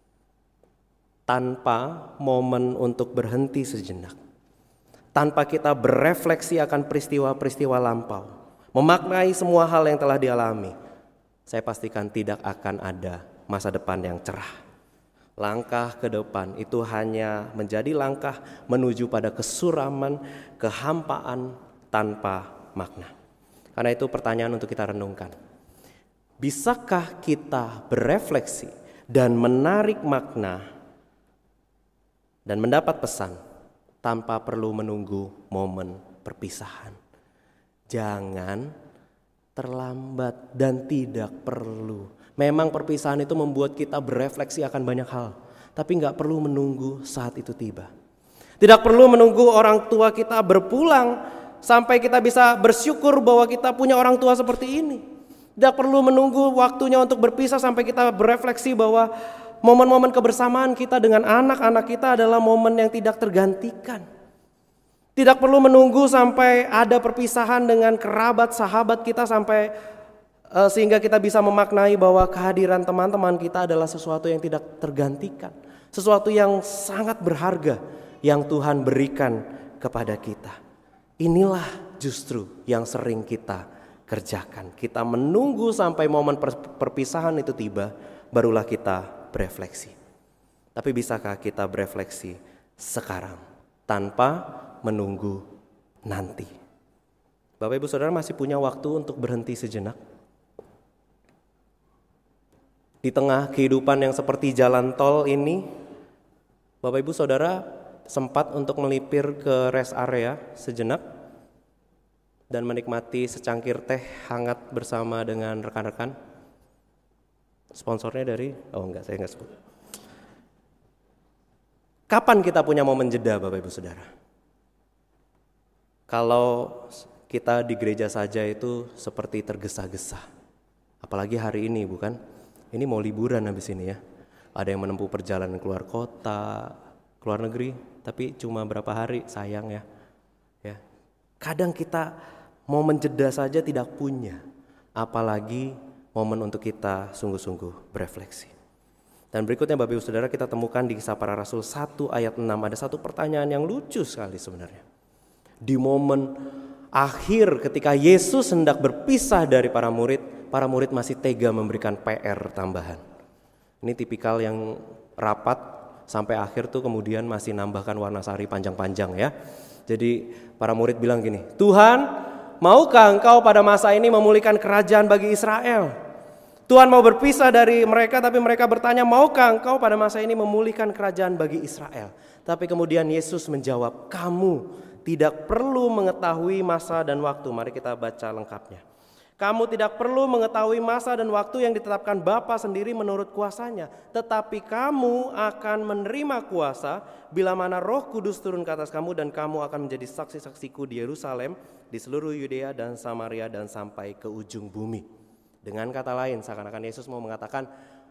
Tanpa momen untuk berhenti sejenak, tanpa kita berefleksi akan peristiwa-peristiwa lampau, memaknai semua hal yang telah dialami, saya pastikan tidak akan ada masa depan yang cerah. Langkah ke depan itu hanya menjadi langkah menuju pada kesuraman, kehampaan tanpa makna. Karena itu pertanyaan untuk kita renungkan. Bisakah kita berefleksi dan menarik makna dan mendapat pesan tanpa perlu menunggu momen perpisahan? Jangan terlambat dan tidak perlu. Memang perpisahan itu membuat kita berefleksi akan banyak hal, tapi gak perlu menunggu saat itu tiba. Tidak perlu menunggu orang tua kita berpulang sampai kita bisa bersyukur bahwa kita punya orang tua seperti ini. Tidak perlu menunggu waktunya untuk berpisah sampai kita berefleksi bahwa momen-momen kebersamaan kita dengan anak-anak kita adalah momen yang tidak tergantikan. Tidak perlu menunggu sampai ada perpisahan dengan kerabat, sahabat kita sampai uh, sehingga kita bisa memaknai bahwa kehadiran teman-teman kita adalah sesuatu yang tidak tergantikan. Sesuatu yang sangat berharga yang Tuhan berikan kepada kita. Inilah justru yang sering kita kerjakan. Kita menunggu sampai momen perpisahan itu tiba, barulah kita berefleksi. Tapi bisakah kita berefleksi sekarang tanpa menunggu nanti? Bapak Ibu Saudara masih punya waktu untuk berhenti sejenak. Di tengah kehidupan yang seperti jalan tol ini, Bapak Ibu Saudara sempat untuk melipir ke rest area sejenak dan menikmati secangkir teh hangat bersama dengan rekan-rekan. Sponsornya dari, oh enggak, saya enggak sebut. Kapan kita punya momen jeda Bapak Ibu Saudara? Kalau kita di gereja saja itu seperti tergesa-gesa. Apalagi hari ini, bukan? Ini mau liburan habis ini ya. Ada yang menempuh perjalanan keluar kota, keluar negeri, tapi cuma berapa hari, sayang ya. Ya. Kadang kita momen jeda saja tidak punya, apalagi momen untuk kita sungguh-sungguh berefleksi. Dan berikutnya Bapak Ibu Saudara, kita temukan di Kisah Para Rasul satu ayat enam, ada satu pertanyaan yang lucu sekali sebenarnya. Di momen akhir ketika Yesus hendak berpisah dari para murid, para murid masih tega memberikan P R tambahan. Ini tipikal yang rapat sampai akhir tuh kemudian masih nambahkan warna sari panjang-panjang ya. Jadi para murid bilang gini, Tuhan, maukah engkau pada masa ini memulihkan kerajaan bagi Israel? Tuhan mau berpisah dari mereka, tapi mereka bertanya, maukah engkau pada masa ini memulihkan kerajaan bagi Israel? Tapi kemudian Yesus menjawab, kamu tidak perlu mengetahui masa dan waktu. Mari kita baca lengkapnya. Kamu tidak perlu mengetahui masa dan waktu yang ditetapkan Bapa sendiri menurut kuasanya. Tetapi kamu akan menerima kuasa bila mana Roh Kudus turun ke atas kamu, dan kamu akan menjadi saksi-saksiku di Yerusalem, di seluruh Yudea dan Samaria, dan sampai ke ujung bumi. Dengan kata lain, seakan-akan Yesus mau mengatakan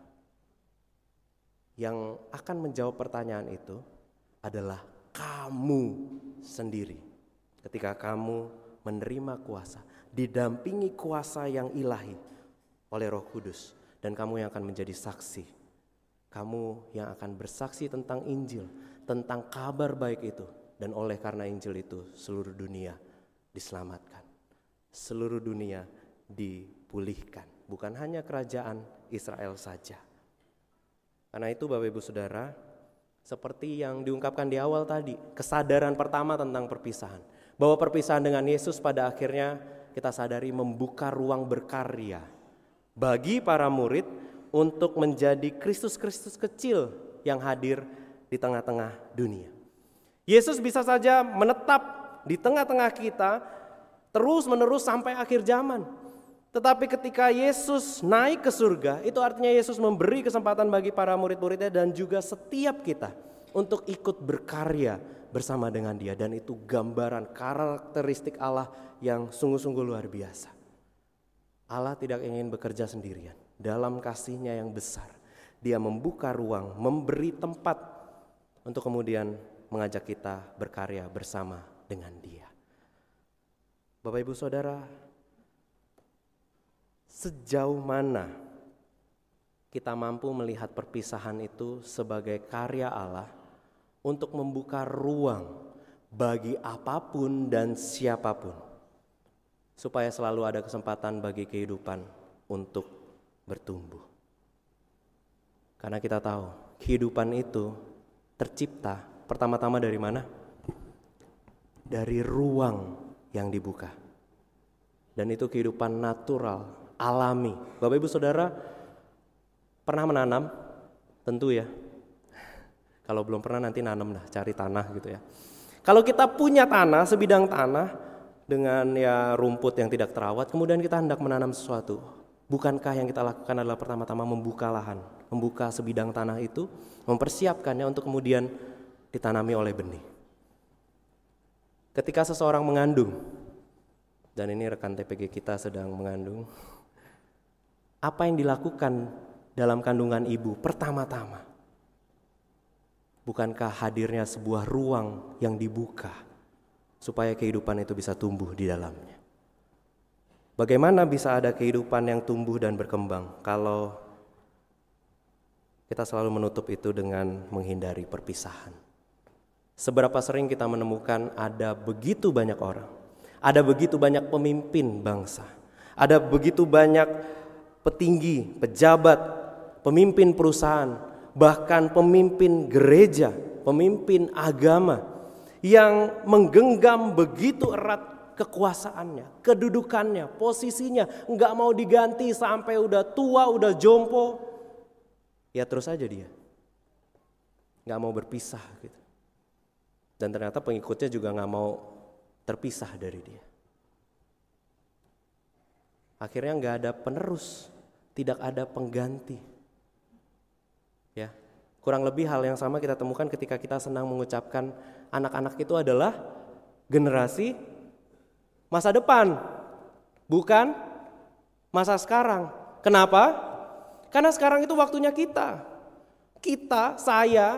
yang akan menjawab pertanyaan itu adalah kamu sendiri. Ketika kamu menerima kuasa, didampingi kuasa yang ilahi oleh Roh Kudus, dan kamu yang akan menjadi saksi. Kamu yang akan bersaksi tentang Injil, tentang kabar baik itu, dan oleh karena Injil itu seluruh dunia diselamatkan. Seluruh dunia dipulihkan, bukan hanya kerajaan Israel saja. Karena itu Bapak Ibu Saudara, seperti yang diungkapkan di awal tadi, kesadaran pertama tentang perpisahan, bahwa perpisahan dengan Yesus pada akhirnya kita sadari membuka ruang berkarya bagi para murid untuk menjadi Kristus-Kristus kecil yang hadir di tengah-tengah dunia. Yesus bisa saja menetap di tengah-tengah kita terus-menerus sampai akhir zaman. Tetapi ketika Yesus naik ke surga, itu artinya Yesus memberi kesempatan bagi para murid-muridnya dan juga setiap kita untuk ikut berkarya bersama dengan Dia. Dan itu gambaran karakteristik Allah yang sungguh-sungguh luar biasa. Allah tidak ingin bekerja sendirian. Dalam kasih-Nya yang besar, Dia membuka ruang, memberi tempat untuk kemudian mengajak kita berkarya bersama dengan Dia. Bapak Ibu Saudara, sejauh mana kita mampu melihat perpisahan itu sebagai karya Allah untuk membuka ruang bagi apapun dan siapapun, supaya selalu ada kesempatan bagi kehidupan untuk bertumbuh. Karena kita tahu kehidupan itu tercipta pertama-tama dari mana? Dari ruang yang dibuka. Dan itu kehidupan natural, alami. Bapak Ibu Saudara pernah menanam? Tentu ya. Kalau belum pernah nanti nanam lah, cari tanah gitu ya. Kalau kita punya tanah, sebidang tanah dengan ya rumput yang tidak terawat, kemudian kita hendak menanam sesuatu. Bukankah yang kita lakukan adalah pertama-tama membuka lahan, membuka sebidang tanah itu, mempersiapkannya untuk kemudian ditanami oleh benih. Ketika seseorang mengandung, dan ini rekan T P G kita sedang mengandung, apa yang dilakukan dalam kandungan ibu pertama-tama? Bukankah hadirnya sebuah ruang yang dibuka supaya kehidupan itu bisa tumbuh di dalamnya? Bagaimana bisa ada kehidupan yang tumbuh dan berkembang kalau kita selalu menutup itu dengan menghindari perpisahan? Seberapa sering kita menemukan ada begitu banyak orang, ada begitu banyak pemimpin bangsa, ada begitu banyak petinggi, pejabat, pemimpin perusahaan, bahkan pemimpin gereja, pemimpin agama yang menggenggam begitu erat kekuasaannya, kedudukannya, posisinya, enggak mau diganti sampai udah tua, udah jompo. Ya terus aja dia, enggak mau berpisah gitu. Dan ternyata pengikutnya juga enggak mau terpisah dari dia. Akhirnya enggak ada penerus, tidak ada pengganti. Ya, kurang lebih hal yang sama kita temukan ketika kita senang mengucapkan anak-anak itu adalah generasi masa depan, bukan masa sekarang. Kenapa? Karena sekarang itu waktunya kita. Kita, saya,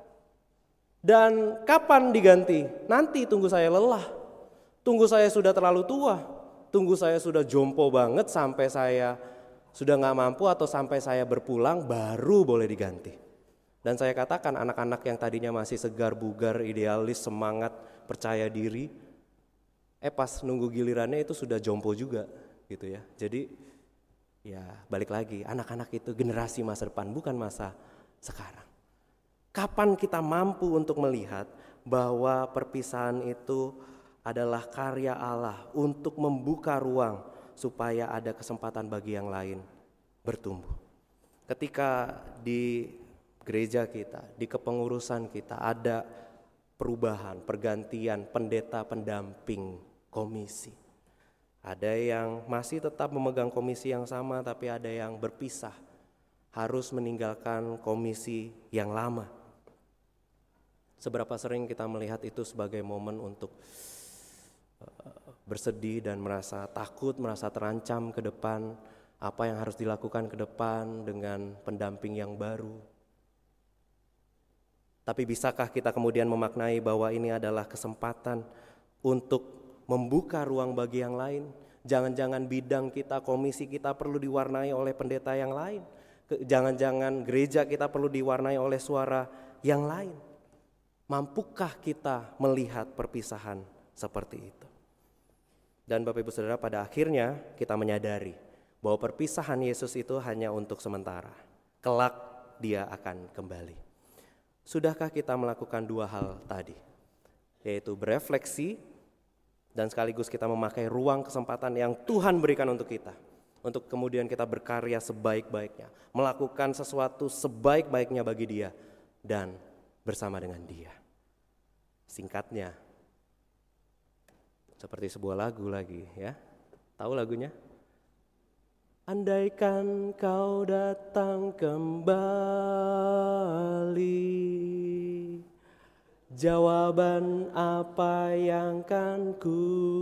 dan kapan diganti? Nanti tunggu saya lelah, tunggu saya sudah terlalu tua, tunggu saya sudah jompo banget sampai saya sudah gak mampu atau sampai saya berpulang baru boleh diganti. Dan saya katakan anak-anak yang tadinya masih segar, bugar, idealis, semangat, percaya diri, eh pas nunggu gilirannya itu sudah jompo juga gitu ya. Jadi ya balik lagi, anak-anak itu generasi masa depan, bukan masa sekarang. Kapan kita mampu untuk melihat bahwa perpisahan itu adalah karya Allah untuk membuka ruang supaya ada kesempatan bagi yang lain bertumbuh. Ketika di gereja kita, di kepengurusan kita ada perubahan, pergantian pendeta pendamping komisi. Ada yang masih tetap memegang komisi yang sama tapi ada yang berpisah, harus meninggalkan komisi yang lama. Seberapa sering kita melihat itu sebagai momen untuk bersedih dan merasa takut, merasa terancam ke depan, apa yang harus dilakukan ke depan dengan pendamping yang baru. Tapi bisakah kita kemudian memaknai bahwa ini adalah kesempatan untuk membuka ruang bagi yang lain? Jangan-jangan bidang kita, komisi kita perlu diwarnai oleh pendeta yang lain. Jangan-jangan gereja kita perlu diwarnai oleh suara yang lain. Mampukah kita melihat perpisahan seperti itu? Dan Bapak Ibu Saudara, pada akhirnya kita menyadari bahwa perpisahan Yesus itu hanya untuk sementara. Kelak dia akan kembali. Sudahkah kita melakukan dua hal tadi? Yaitu berefleksi dan sekaligus kita memakai ruang kesempatan yang Tuhan berikan untuk kita. Untuk kemudian kita berkarya sebaik-baiknya. Melakukan sesuatu sebaik-baiknya bagi dia dan bersama dengan dia. Singkatnya, seperti sebuah lagu lagi ya. Tahu lagunya? andaikan kau datang kembali, jawaban apa yang kan ku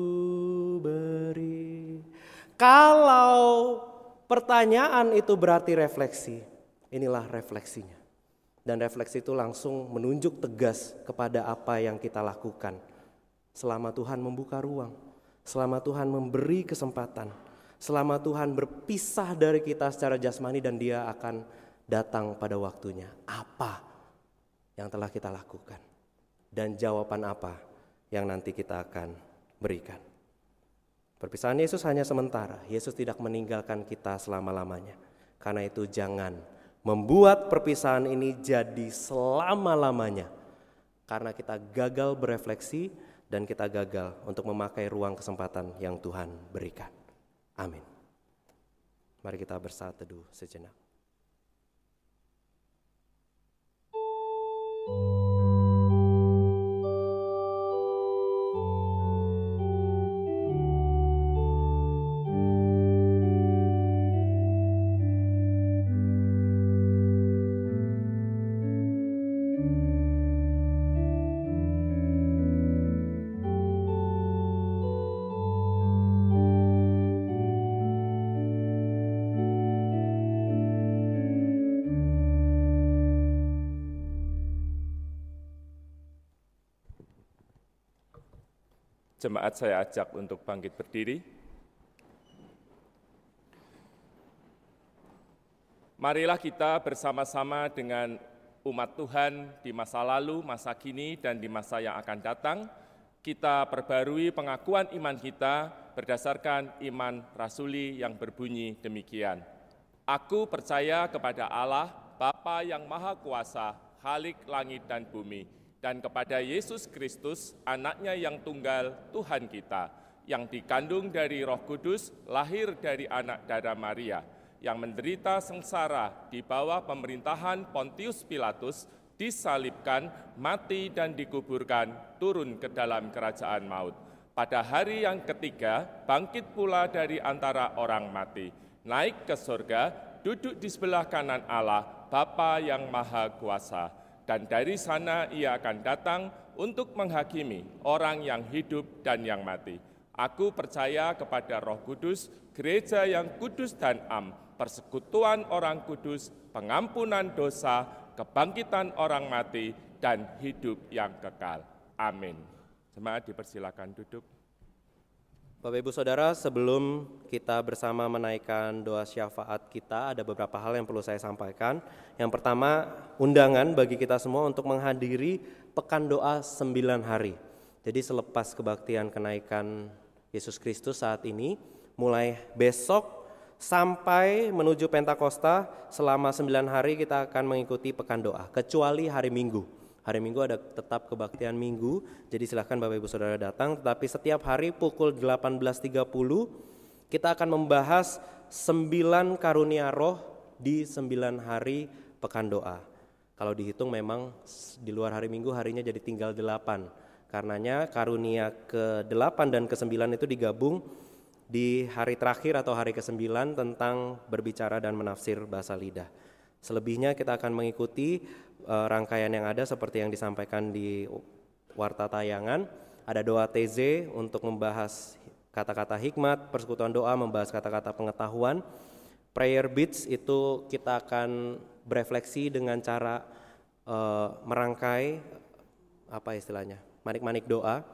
beri? Kalau pertanyaan itu berarti refleksi, inilah refleksinya. Dan refleksi itu langsung menunjuk tegas kepada apa yang kita lakukan. Selama Tuhan membuka ruang, selama Tuhan memberi kesempatan, selama Tuhan berpisah dari kita secara jasmani dan Dia akan datang pada waktunya. Apa yang telah kita lakukan? Dan jawaban apa yang nanti kita akan berikan? Perpisahan Yesus hanya sementara. Yesus tidak meninggalkan kita selama-lamanya. Karena itu jangan membuat perpisahan ini jadi selama-lamanya. Karena kita gagal berefleksi dan kita gagal untuk memakai ruang kesempatan yang Tuhan berikan. Amin. Mari kita bersaat teduh sejenak. Jemaat saya ajak untuk bangkit berdiri. Marilah kita bersama-sama dengan umat Tuhan di masa lalu, masa kini, dan di masa yang akan datang, kita perbarui pengakuan iman kita berdasarkan iman rasuli yang berbunyi demikian. Aku percaya kepada Allah, Bapa yang Maha Kuasa, Khalik langit dan bumi, dan kepada Yesus Kristus, anaknya yang tunggal, Tuhan kita, yang dikandung dari Roh Kudus, lahir dari anak darah Maria, yang menderita sengsara di bawah pemerintahan Pontius Pilatus, disalibkan, mati dan dikuburkan, turun ke dalam kerajaan maut. Pada hari yang ketiga, bangkit pula dari antara orang mati, naik ke surga, duduk di sebelah kanan Allah, Bapa yang Maha Kuasa. Dan dari sana ia akan datang untuk menghakimi orang yang hidup dan yang mati. Aku percaya kepada Roh Kudus, gereja yang kudus dan am, persekutuan orang kudus, pengampunan dosa, kebangkitan orang mati, dan hidup yang kekal. Amin. Jemaat dipersilakan duduk. Bapak Ibu Saudara, sebelum kita bersama menaikkan doa syafaat kita, ada beberapa hal yang perlu saya sampaikan. Yang pertama, undangan bagi kita semua untuk menghadiri Pekan Doa sembilan hari. Jadi selepas kebaktian kenaikan Yesus Kristus saat ini, mulai besok sampai menuju Pentakosta, selama sembilan hari kita akan mengikuti Pekan Doa, kecuali hari Minggu. Hari Minggu ada tetap kebaktian Minggu, jadi silahkan Bapak Ibu Saudara datang. Tetapi setiap hari pukul delapan belas tiga puluh kita akan membahas sembilan karunia roh di sembilan hari Pekan Doa. Kalau dihitung memang di luar hari Minggu harinya jadi tinggal delapan. Karenanya karunia ke delapan dan ke sembilan itu digabung di hari terakhir atau hari ke sembilan tentang berbicara dan menafsir bahasa lidah. Selebihnya kita akan mengikuti uh, rangkaian yang ada seperti yang disampaikan di warta tayangan. Ada doa T Z untuk membahas kata-kata hikmat, persekutuan doa membahas kata-kata pengetahuan. Prayer Beats itu kita akan berefleksi dengan cara uh, merangkai apa istilahnya, manik-manik doa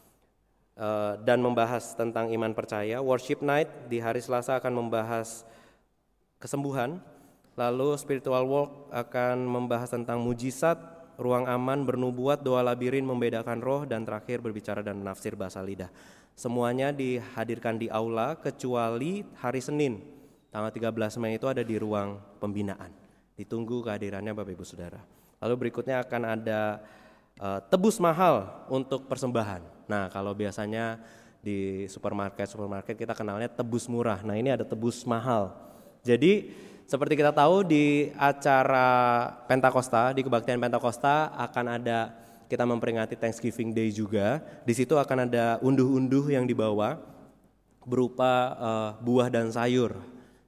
uh, dan membahas tentang iman percaya. Worship Night di hari Selasa akan membahas kesembuhan. Lalu Spiritual Walk akan membahas tentang mujizat, ruang aman, bernubuat, doa labirin, membedakan roh, dan terakhir berbicara dan menafsir bahasa lidah. Semuanya dihadirkan di aula kecuali hari Senin, tanggal tiga belas Mei itu ada di ruang pembinaan. Ditunggu kehadirannya Bapak Ibu Saudara. Lalu berikutnya akan ada uh, tebus mahal untuk persembahan. Nah, kalau biasanya di supermarket-supermarket kita kenalnya tebus murah. Nah, ini ada tebus mahal. Jadi seperti kita tahu di acara Pentakosta, di kebaktian Pentakosta akan ada, kita memperingati Thanksgiving Day juga. Di situ akan ada unduh-unduh yang dibawa berupa uh, buah dan sayur.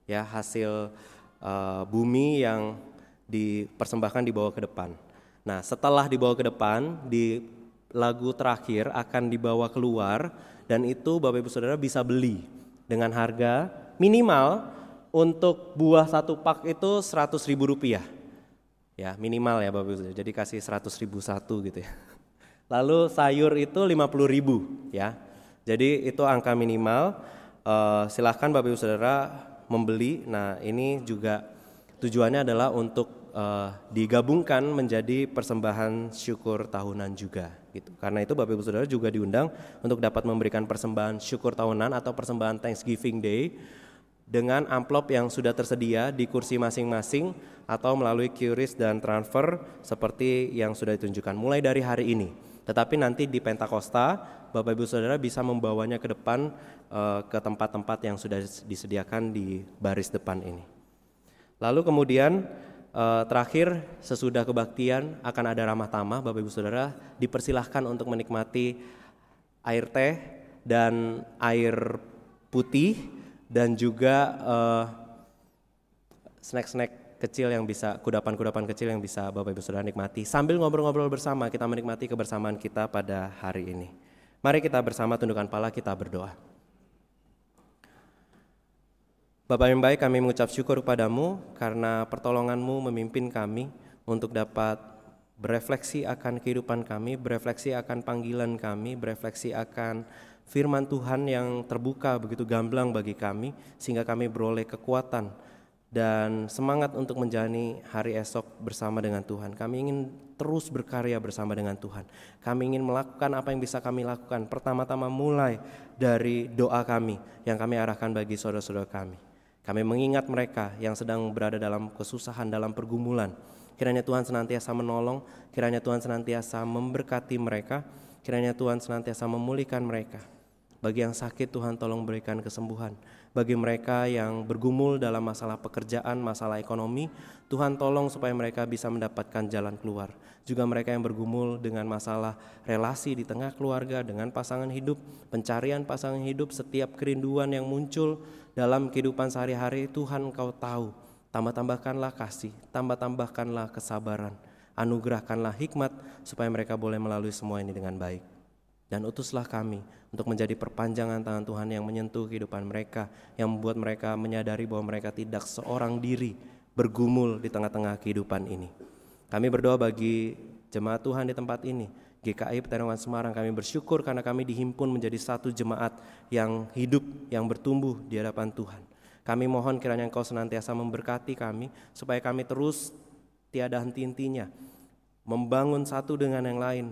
ya, hasil uh, bumi yang dipersembahkan dibawa ke depan. Nah, setelah dibawa ke depan, di lagu terakhir akan dibawa keluar, dan itu Bapak Ibu Saudara bisa beli dengan harga minimal untuk buah satu pak itu seratus ribu rupiah. Ya, minimal ya Bapak Ibu Saudara. Jadi kasih seratus ribu satu gitu ya. Lalu sayur itu lima puluh ribu ya. Jadi itu angka minimal. Uh, silahkan Bapak Ibu Saudara membeli. Nah, ini juga tujuannya adalah untuk uh, digabungkan menjadi persembahan syukur tahunan juga gitu. Karena itu Bapak Ibu Saudara juga diundang untuk dapat memberikan persembahan syukur tahunan atau persembahan Thanksgiving Day dengan amplop yang sudah tersedia di kursi masing-masing atau melalui Q R I S dan transfer seperti yang sudah ditunjukkan mulai dari hari ini. Tetapi nanti di Pentakosta Bapak Ibu Saudara bisa membawanya ke depan uh, ke tempat-tempat yang sudah disediakan di baris depan ini. Lalu kemudian uh, terakhir sesudah kebaktian akan ada ramah tamah. Bapak Ibu Saudara dipersilahkan untuk menikmati air teh dan air putih dan juga uh, snack-snack kecil yang bisa, kudapan-kudapan kecil yang bisa Bapak Ibu Saudara nikmati. Sambil ngobrol-ngobrol bersama kita menikmati kebersamaan kita pada hari ini. Mari kita bersama tundukkan kepala, kita berdoa. Bapa yang baik, kami mengucap syukur kepadamu karena pertolongan-Mu memimpin kami untuk dapat berefleksi akan kehidupan kami, berefleksi akan panggilan kami, berefleksi akan firman Tuhan yang terbuka begitu gamblang bagi kami, sehingga kami beroleh kekuatan dan semangat untuk menjalani hari esok bersama dengan Tuhan. Kami ingin terus berkarya bersama dengan Tuhan. Kami ingin melakukan apa yang bisa kami lakukan. Pertama-tama mulai dari doa kami yang kami arahkan bagi saudara-saudara kami. Kami mengingat mereka yang sedang berada dalam kesusahan, dalam pergumulan. Kiranya Tuhan senantiasa menolong, kiranya Tuhan senantiasa memberkati mereka, kiranya Tuhan senantiasa memulihkan mereka. Bagi yang sakit, Tuhan tolong berikan kesembuhan. Bagi mereka yang bergumul dalam masalah pekerjaan, masalah ekonomi, Tuhan tolong supaya mereka bisa mendapatkan jalan keluar. Juga mereka yang bergumul dengan masalah relasi di tengah keluarga, dengan pasangan hidup, pencarian pasangan hidup, setiap kerinduan yang muncul dalam kehidupan sehari-hari, Tuhan Engkau tahu. Tambah-tambahkanlah kasih, tambah-tambahkanlah kesabaran, anugerahkanlah hikmat supaya mereka boleh melalui semua ini dengan baik. Dan utuslah kami untuk menjadi perpanjangan tangan Tuhan yang menyentuh kehidupan mereka, yang membuat mereka menyadari bahwa mereka tidak seorang diri bergumul di tengah-tengah kehidupan ini. Kami berdoa bagi jemaat Tuhan di tempat ini, G K I Petarungan Semarang. Kami bersyukur karena kami dihimpun menjadi satu jemaat yang hidup, yang bertumbuh di hadapan Tuhan. Kami mohon kiranya Engkau senantiasa memberkati kami, supaya kami terus tiada henti-hentinya membangun satu dengan yang lain,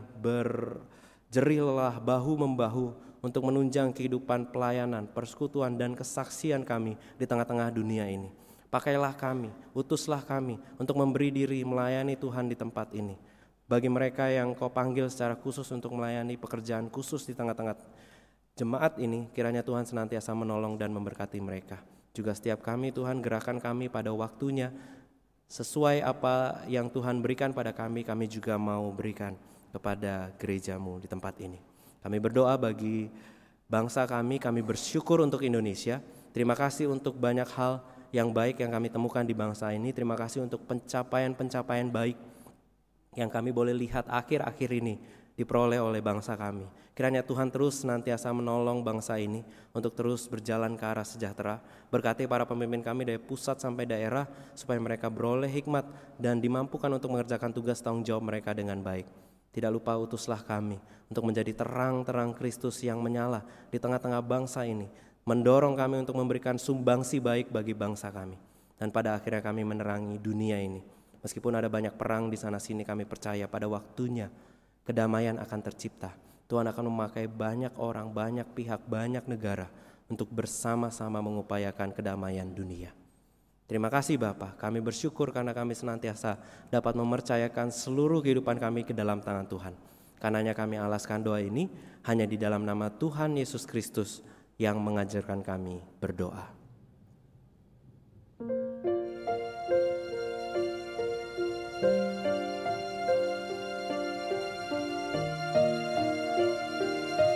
berjerilah bahu-membahu untuk menunjang kehidupan pelayanan, persekutuan dan kesaksian kami di tengah-tengah dunia ini. Pakailah kami, utuslah kami untuk memberi diri melayani Tuhan di tempat ini. Bagi mereka yang Kau panggil secara khusus untuk melayani pekerjaan khusus di tengah-tengah jemaat ini, kiranya Tuhan senantiasa menolong dan memberkati mereka. Juga setiap kami, Tuhan, gerakan kami pada waktunya, sesuai apa yang Tuhan berikan pada kami, kami juga mau berikan kepada gereja-Mu di tempat ini. Kami berdoa bagi bangsa kami, kami bersyukur untuk Indonesia. Terima kasih untuk banyak hal yang baik yang kami temukan di bangsa ini. Terima kasih untuk pencapaian-pencapaian baik yang kami boleh lihat akhir-akhir ini diperoleh oleh bangsa kami. Kiranya Tuhan terus senantiasa menolong bangsa ini untuk terus berjalan ke arah sejahtera. Berkati para pemimpin kami dari pusat sampai daerah, supaya mereka beroleh hikmat dan dimampukan untuk mengerjakan tugas tanggung jawab mereka dengan baik. Tidak lupa utuslah kami untuk menjadi terang-terang Kristus yang menyala di tengah-tengah bangsa ini, mendorong kami untuk memberikan sumbangsi baik bagi bangsa kami. Dan pada akhirnya kami menerangi dunia ini. Meskipun ada banyak perang di sana-sini, kami percaya pada waktunya kedamaian akan tercipta. Tuhan akan memakai banyak orang, banyak pihak, banyak negara untuk bersama-sama mengupayakan kedamaian dunia. Terima kasih Bapa, kami bersyukur karena kami senantiasa dapat mempercayakan seluruh kehidupan kami ke dalam tangan Tuhan. Karenanya kami alaskan doa ini hanya di dalam nama Tuhan Yesus Kristus yang mengajarkan kami berdoa.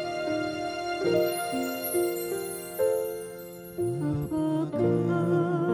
Apakah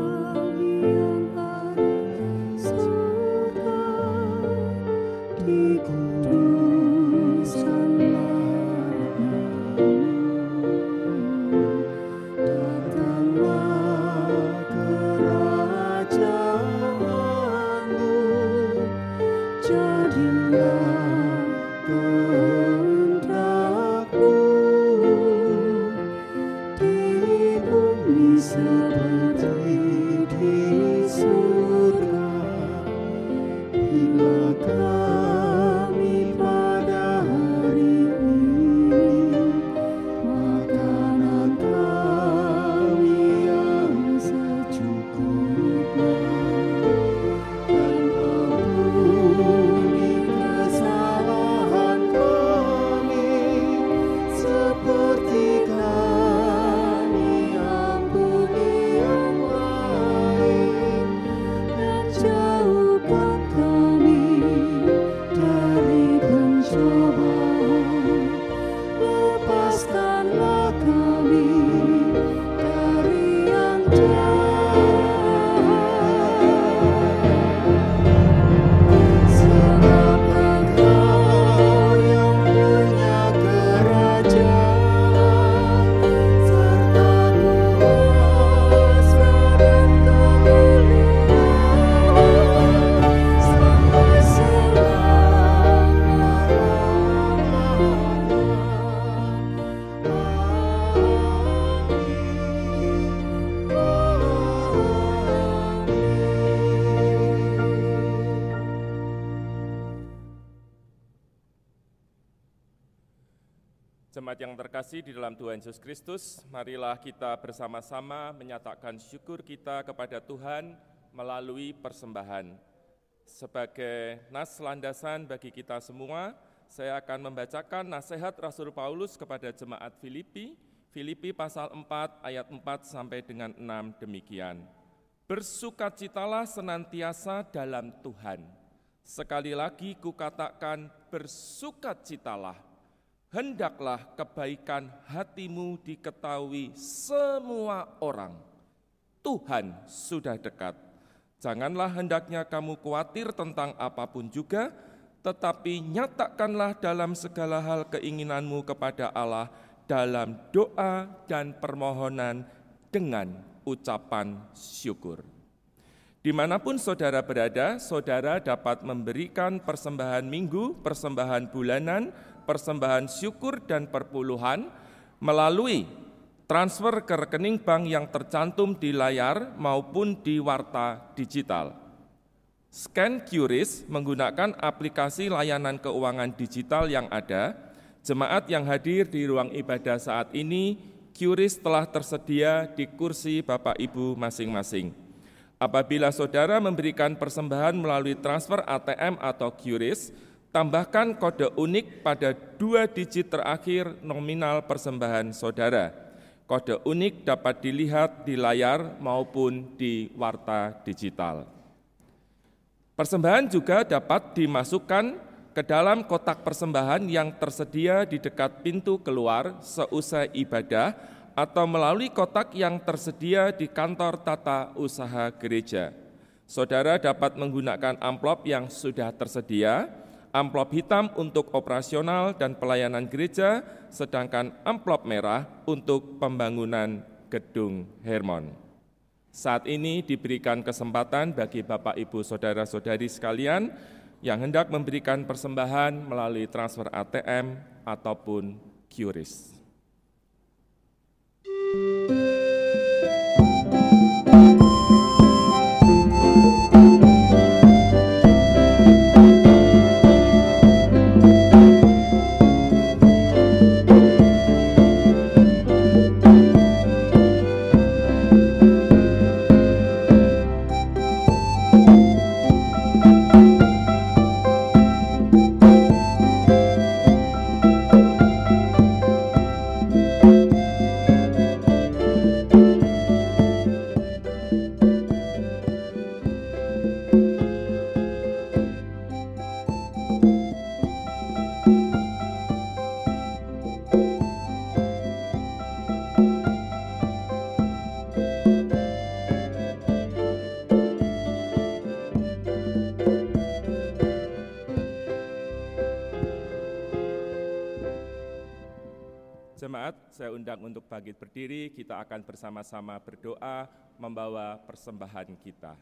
Jemaat yang terkasih di dalam Tuhan Yesus Kristus, marilah kita bersama-sama menyatakan syukur kita kepada Tuhan melalui persembahan. Sebagai nas landasan bagi kita semua, saya akan membacakan nasihat Rasul Paulus kepada jemaat Filipi, Filipi pasal empat ayat empat sampai dengan enam demikian. Bersukacitalah senantiasa dalam Tuhan. Sekali lagi kukatakan bersukacitalah. Hendaklah kebaikan hatimu diketahui semua orang. Tuhan sudah dekat. Janganlah hendaknya kamu khawatir tentang apapun juga, tetapi nyatakanlah dalam segala hal keinginanmu kepada Allah dalam doa dan permohonan dengan ucapan syukur. Dimanapun saudara berada, saudara dapat memberikan persembahan minggu, persembahan bulanan, persembahan syukur dan perpuluhan melalui transfer ke rekening bank yang tercantum di layar maupun di warta digital. Scan Q R I S menggunakan aplikasi layanan keuangan digital yang ada. Jemaat yang hadir di ruang ibadah saat ini, Q R I S telah tersedia di kursi Bapak Ibu masing-masing. Apabila saudara memberikan persembahan melalui transfer A T M atau Q R I S, tambahkan kode unik pada dua digit terakhir nominal persembahan saudara. Kode unik dapat dilihat di layar maupun di warta digital. Persembahan juga dapat dimasukkan ke dalam kotak persembahan yang tersedia di dekat pintu keluar seusai ibadah atau melalui kotak yang tersedia di kantor tata usaha gereja. Saudara dapat menggunakan amplop yang sudah tersedia, amplop hitam untuk operasional dan pelayanan gereja, sedangkan amplop merah untuk pembangunan gedung Hermon. Saat ini diberikan kesempatan bagi Bapak, Ibu, Saudara-saudari sekalian yang hendak memberikan persembahan melalui transfer A T M ataupun Q R I S. Jemaat, saya undang untuk bangkit berdiri, kita akan bersama-sama berdoa membawa persembahan kita.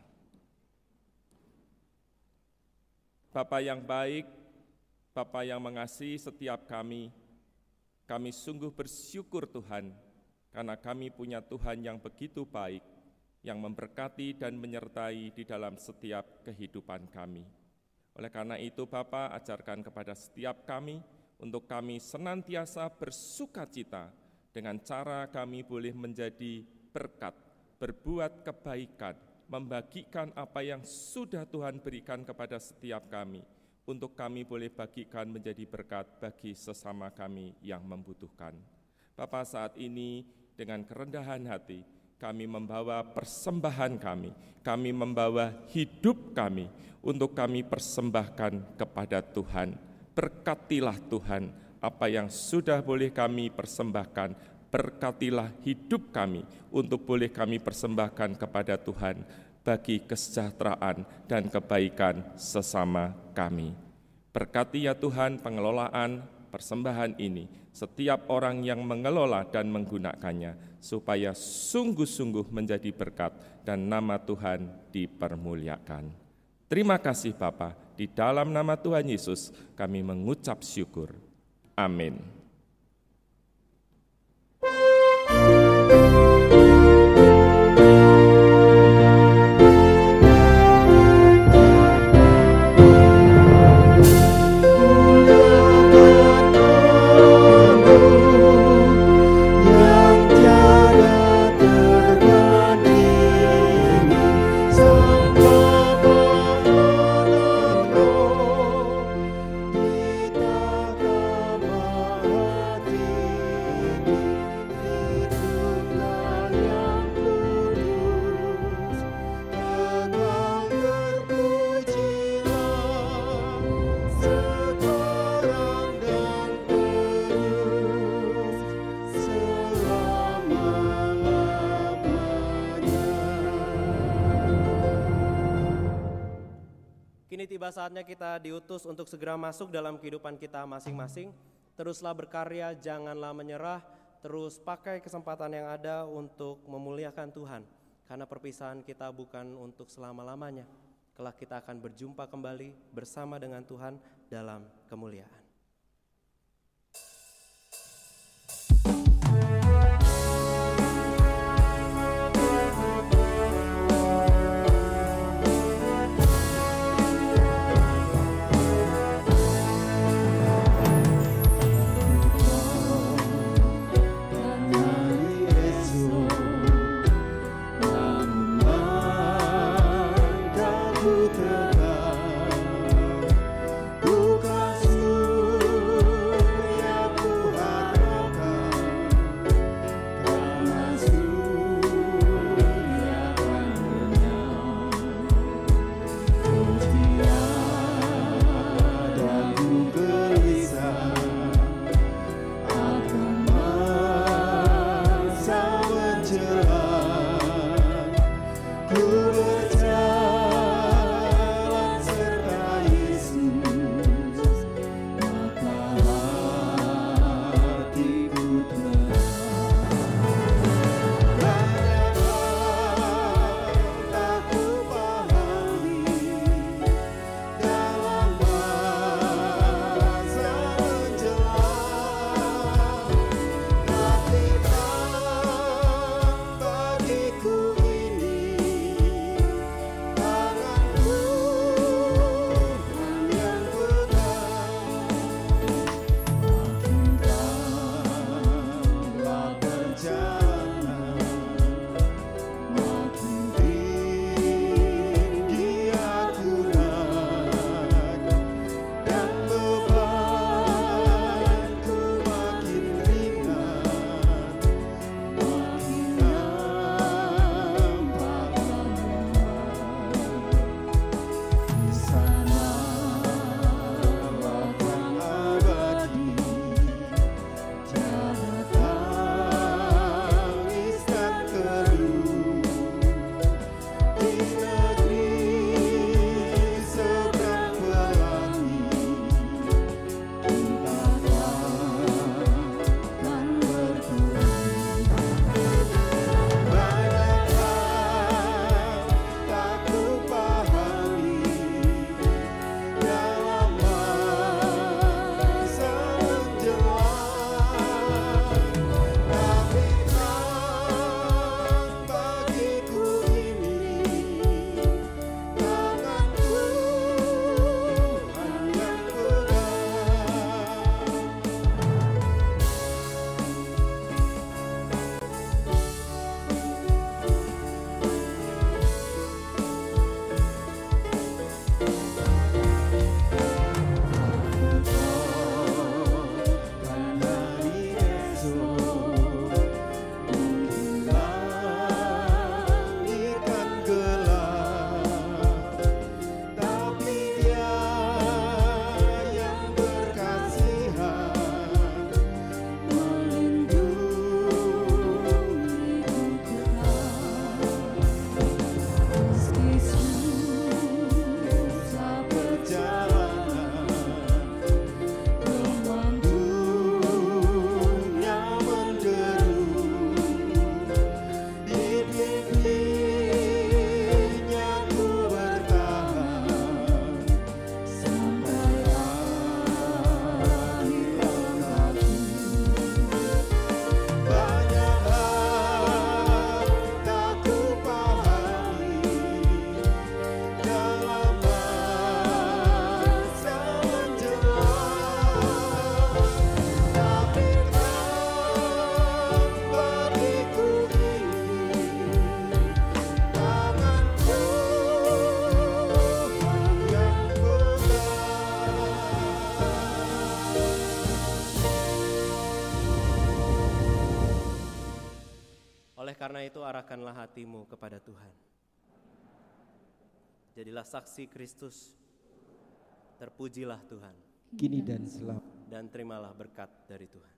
Bapa yang baik, Bapa yang mengasihi setiap kami, kami sungguh bersyukur Tuhan, karena kami punya Tuhan yang begitu baik, yang memberkati dan menyertai di dalam setiap kehidupan kami. Oleh karena itu Bapa, ajarkan kepada setiap kami, untuk kami senantiasa bersukacita dengan cara kami boleh menjadi berkat, berbuat kebaikan, membagikan apa yang sudah Tuhan berikan kepada setiap kami, untuk kami boleh bagikan menjadi berkat bagi sesama kami yang membutuhkan. Bapa, saat ini dengan kerendahan hati, kami membawa persembahan kami, kami membawa hidup kami, untuk kami persembahkan kepada Tuhan. Berkatilah Tuhan apa yang sudah boleh kami persembahkan, Berkatilah hidup kami untuk boleh kami persembahkan kepada Tuhan bagi kesejahteraan dan kebaikan sesama kami. Berkati ya Tuhan pengelolaan persembahan ini, setiap orang yang mengelola dan menggunakannya, supaya sungguh-sungguh menjadi berkat dan nama Tuhan dipermuliakan. Terima kasih Bapa, di dalam nama Tuhan Yesus kami mengucap syukur. Amin. Tiba saatnya kita diutus untuk segera masuk dalam kehidupan kita masing-masing. Teruslah berkarya, janganlah menyerah. Terus pakai kesempatan yang ada untuk memuliakan Tuhan. Karena perpisahan kita bukan untuk selama-lamanya. Kelak kita akan berjumpa kembali bersama dengan Tuhan dalam kemuliaan. Ku kasih arahkanlah hatimu kepada Tuhan. Jadilah saksi Kristus, terpujilah Tuhan, kini dan selamanya. dan terimalah berkat dari Tuhan.